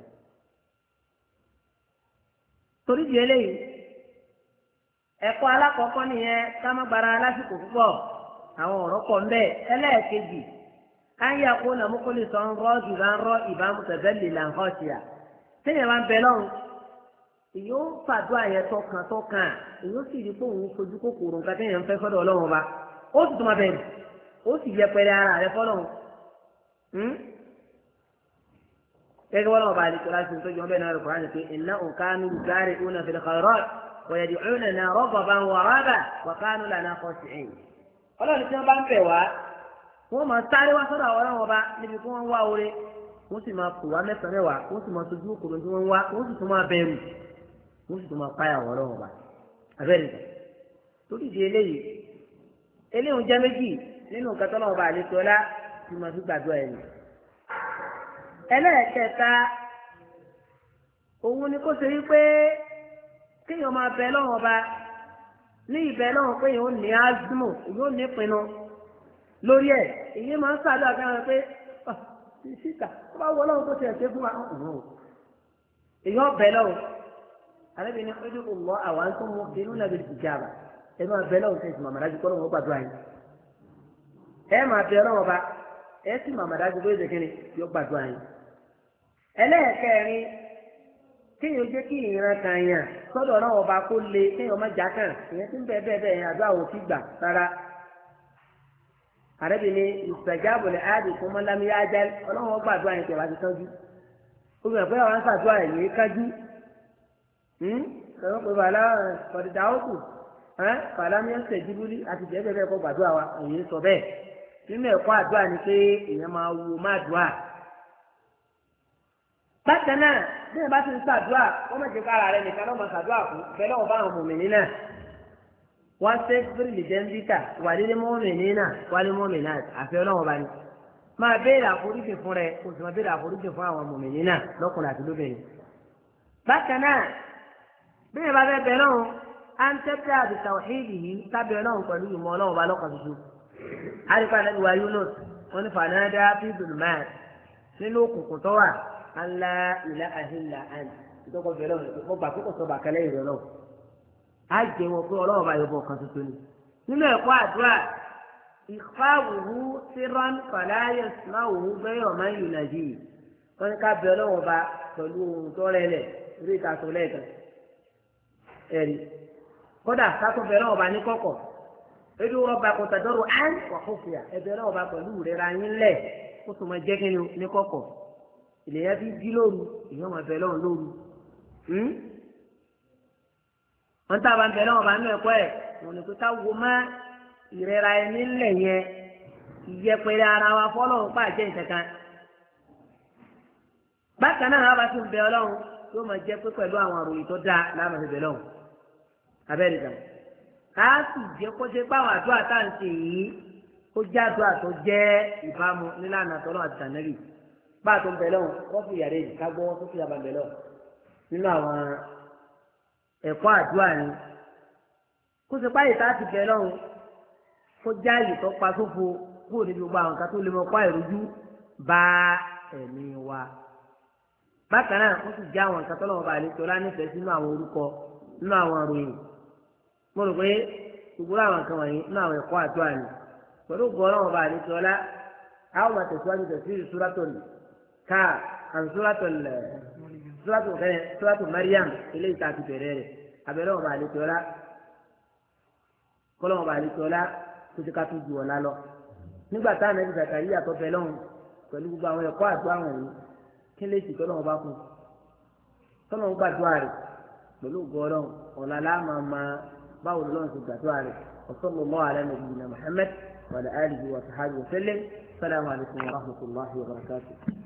torí di eléyìí ẹ̀kọ́ alákọ̀ọ́kọ́ nìyẹn ká má gbára lásìkò púpọ̀ àwọn ọ̀rọ̀ pọ̀ ń bẹ ẹlẹ́ẹ̀kejì ayé àpò nàmúkọ́lé sọ ń rọ́ jùlọ ń rọ́ ìbámu tẹ̀bẹ́lì là ń họ́ sí à téèyàn máa ń bẹ lọ́hùn èyí ó fàdúrà yẹn tọkàn tọkàn èyí ó sì rí pé òun fojú kòkòrò nǹkan téèyàn ń fẹ́ fọ́dọ̀ ọlọ́run ọba ó sì tún máa bẹ̀rù ó sì yẹpẹrẹ ara rẹ fọ́lọ́run gẹ́gẹ́ wọ́n lọ́wọ́ bá a lè tọ́lá sí nítorí ọbẹ̀ náà rẹ̀ kúránì pé iná òkánú gárì òun àfi lẹ́kọ̀ọ́rọ́ wọ̀yẹ̀dì òun náà rọ́bà bá ń wàrábà wàkánú lànà kọ́sì ẹ̀yìn. ọlọ́run tí wọ́n bá ń bẹ̀ wá wọ́n máa sáré wá sọ́dọ̀ àwọn ọlọ́run ọba níbi tí wọ́n wá oore wọ́n sì máa pò wá mẹ́sàn-án mẹ́wàá wọ́n sì máa sojú òkòrò tí wọ́n wá wọ́n sì tún máa bẹ̀rù wọ́n sì tún máa páyà àwọn ọlọ́run ọba abẹ́rẹ́ torí di eléyìí eléyìí jẹ́ méjì nínú nǹkan tó náà bá lè tọ́lá tí mo fi gbàdúrà ẹ̀ nù. ẹlẹ́ẹ̀kẹta òun ni kó ṣe wípé kéèyàn máa bẹ lọ́wọ́ ọba ní ìbẹ̀ lọ́wọ́ pé èèyàn ò ní azmo èèyàn ò ní pinnu lórí ẹ̀ èyí máa ń ṣàdúrà kan pé sísà tó bá wọ lọ́wọ́ tó ti ẹ̀ ṣe fún wa èèyàn bẹ lọ́wọ́ àlẹ́ mi ní ojú ọ̀lọ́ àwọn tó mú inú náà lè ti jáàbà ẹ máa bẹ lọ́wọ́ fẹ́ẹ́ sì màmá dájú kọ́ lọ́wọ́ gbàdúrà yìí ẹ máa bẹ lọ́wọ́ bá ẹ sì màmá dájú pé èdè kìíní yóò gbàdúrà yìí. ẹlẹ́ẹ̀kẹrin kéèyàn jẹ́ kí ìran kan yàn sọ́dọ̀ náà ọba kó le kéèyàn má já kàn ìyẹn tí ń bẹ́ẹ̀ bẹ́ẹ̀ bẹ́ẹ̀ yẹn àdúrà wò fi gbà rárá. àrẹ́bí ni ìsàjáàbò lè áàdì fún mọ́lámi ájá ọlọ́wọ́ gbàdúrà yẹn tẹ̀wá ti tọ́jú. ó fi hàn pé àwọn sàdúrà yẹn ní kájú. sọ̀rọ̀ pé bàálà kọ̀dìdà ó kù fàlámì ẹsẹ̀ jíbúlì àti bẹ́ẹ̀ bẹ́ẹ̀ kọ́ gbàdúrà wa èyí sọ bẹ́ẹ̀ nínú ẹ̀kọ́ àdúrà ni pé èèyàn máa wo má dùà. bákan náà bí ẹ bá ti ń ṣàdúrà wọ́n máa jẹ́ kára rẹ̀ nìkan náà máa ṣàdúrà fún bẹ́ẹ̀ lọ́wọ́ bá àwọn mòmìnì náà wọ́n ṣe fúrìlì jẹ́ńbíkà wà lílé mọ́mìnì náà wà lé mọ́mìnì náà àfi ọlọ́wọ́ bá ní. máa béèrè àforíjì fún rẹ kò sì máa béèrè àforíjì fún àwọn mòmìnì náà lọ́kùnrin àti lóbìnrin. bákan náà bí ẹ bá fẹ́ bẹ̀rẹ̀ wọn an tẹ́tẹ́ àti tàwíìdì yìí tábìlì ọlọ́run pẹ̀lú ìmọ̀ ọlọ́run bá lọ́kàn tuntun. àríkà nàbí wa Yunus wọn ní fanada fi dùnmáà nínú òkùnkùn tó wà ńlá ìlà àhìlà àn ìtọ́kọ̀ bẹ̀rẹ̀ ọ̀hún mo gbà púpọ̀ sọ̀bà kẹlẹ́ ìrẹ̀ náà. á jẹ wọn pé ọlọ́run bá yọbọ kan tuntun ni. nínú ẹ̀kọ́ àdúrà ìfáwùhù sírán fàlàyé sùmáwùhù gbẹ́yọ̀ máa ń yùnà yìí wọn ní ká bẹ ọlọ́run bá pẹ̀lú ohun tó rẹlẹ̀ orí ìtàkùn lẹ́ẹ̀kan ẹ̀rí kódà kátó bẹ̀rẹ̀ ọba ní kọ̀kọ̀ edu rọba kò tàdọ́rọ̀ án wà kó fìyà ẹbẹ̀rẹ̀ ọba pẹ̀lú ìrẹ́ra yín lẹ̀ kó tó máa jẹ́ kínní ní kọ̀kọ̀ ìlẹ̀yà fi jí lóru ìyọ́n máa bẹ̀rẹ̀ ọ̀hún lóru wọ́n tá a bá ń bẹ̀rẹ̀ ọba nínú ẹ̀kọ́ ẹ̀ wọ́n ní kó tá wo má ìrẹ́ra ẹni lẹ̀ yẹn ìyẹpẹrẹ ara wa fọ́lọ́run pàjẹ́ ìtẹ̀kan bákan náà wọ́n bá tún bẹ ọlọ́run yóò máa jẹ́ pé pẹ̀lú àwọn àròyìn tó dáa láàmú ẹ̀bẹ̀ lọ́hùn abẹ́rẹ́ ìgbà ká sì jẹ́ kó jẹ́ pé àwọn àdúrà tá à ń ṣe yìí ó jẹ́ àdúrà tó jẹ́ ìbámu nílànà tọ́lọ́ àti tànẹ́rì bá a tó ń bẹ lọ́hùn wọ́n fi yàrá èyí ká gbọ́ wọ́n tó fi yàrá bẹ lọ́hùn nínú àwọn ẹ̀kọ́ àdúrà ni kó ṣe páyì tá a ti bẹ lọ́hùn kó já àyè tó pa sófo kúrò níbi gbogbo àwọn kan tó lè mọ pa ìrújú bá ẹ̀mí wa bákan náà ó sì já àwọn nǹkan tó lọ́wọ́ bá àlejò ọlá nífẹ̀ẹ́ sínú àwọn orúkọ nínú àwọn àròyìn mo rò pé gbogbo àwọn nǹkan wọ̀nyí nínú àwọn ẹ̀kọ́ àdúrà ni pẹ̀lú gbọ́ ọlọ́wọ́ bá àlejò ọlá àwọn máa tẹ̀síwájú tẹ̀síwájú súrátọ̀ ká àti súrátọ̀ súrátọ̀ kẹ́yẹ súrátọ̀ Mariam eléyìí tá a ti bẹ̀rẹ̀ rẹ̀ abẹ́rẹ́ wọn bá àlejò ọlá kọ́lọ́wọ́ bá àlejò ọlá tó ti ká tó ju ọ̀la lọ nígbà táwọn ẹbí Zakariya tó bẹ lọ́hùn pẹ̀lú gbogbo àwọn ẹ̀kọ́ àdúrà wọ̀nyí kí lè sì tọ́lọ́wọ́ bá kún tọ́lọ́wọ́ gbàdúrà rẹ̀ pẹ̀lú gbọ́dọ̀ ọ̀la láàmà máa báwo lọ́wọ́ ti gbàdúrà rẹ̀ sallallahu ala nabiyyina Muhammad wa ala alihi wa sahbihi wa sallam. Assalamu alaikum wa rahmatullahi wa barakatuh.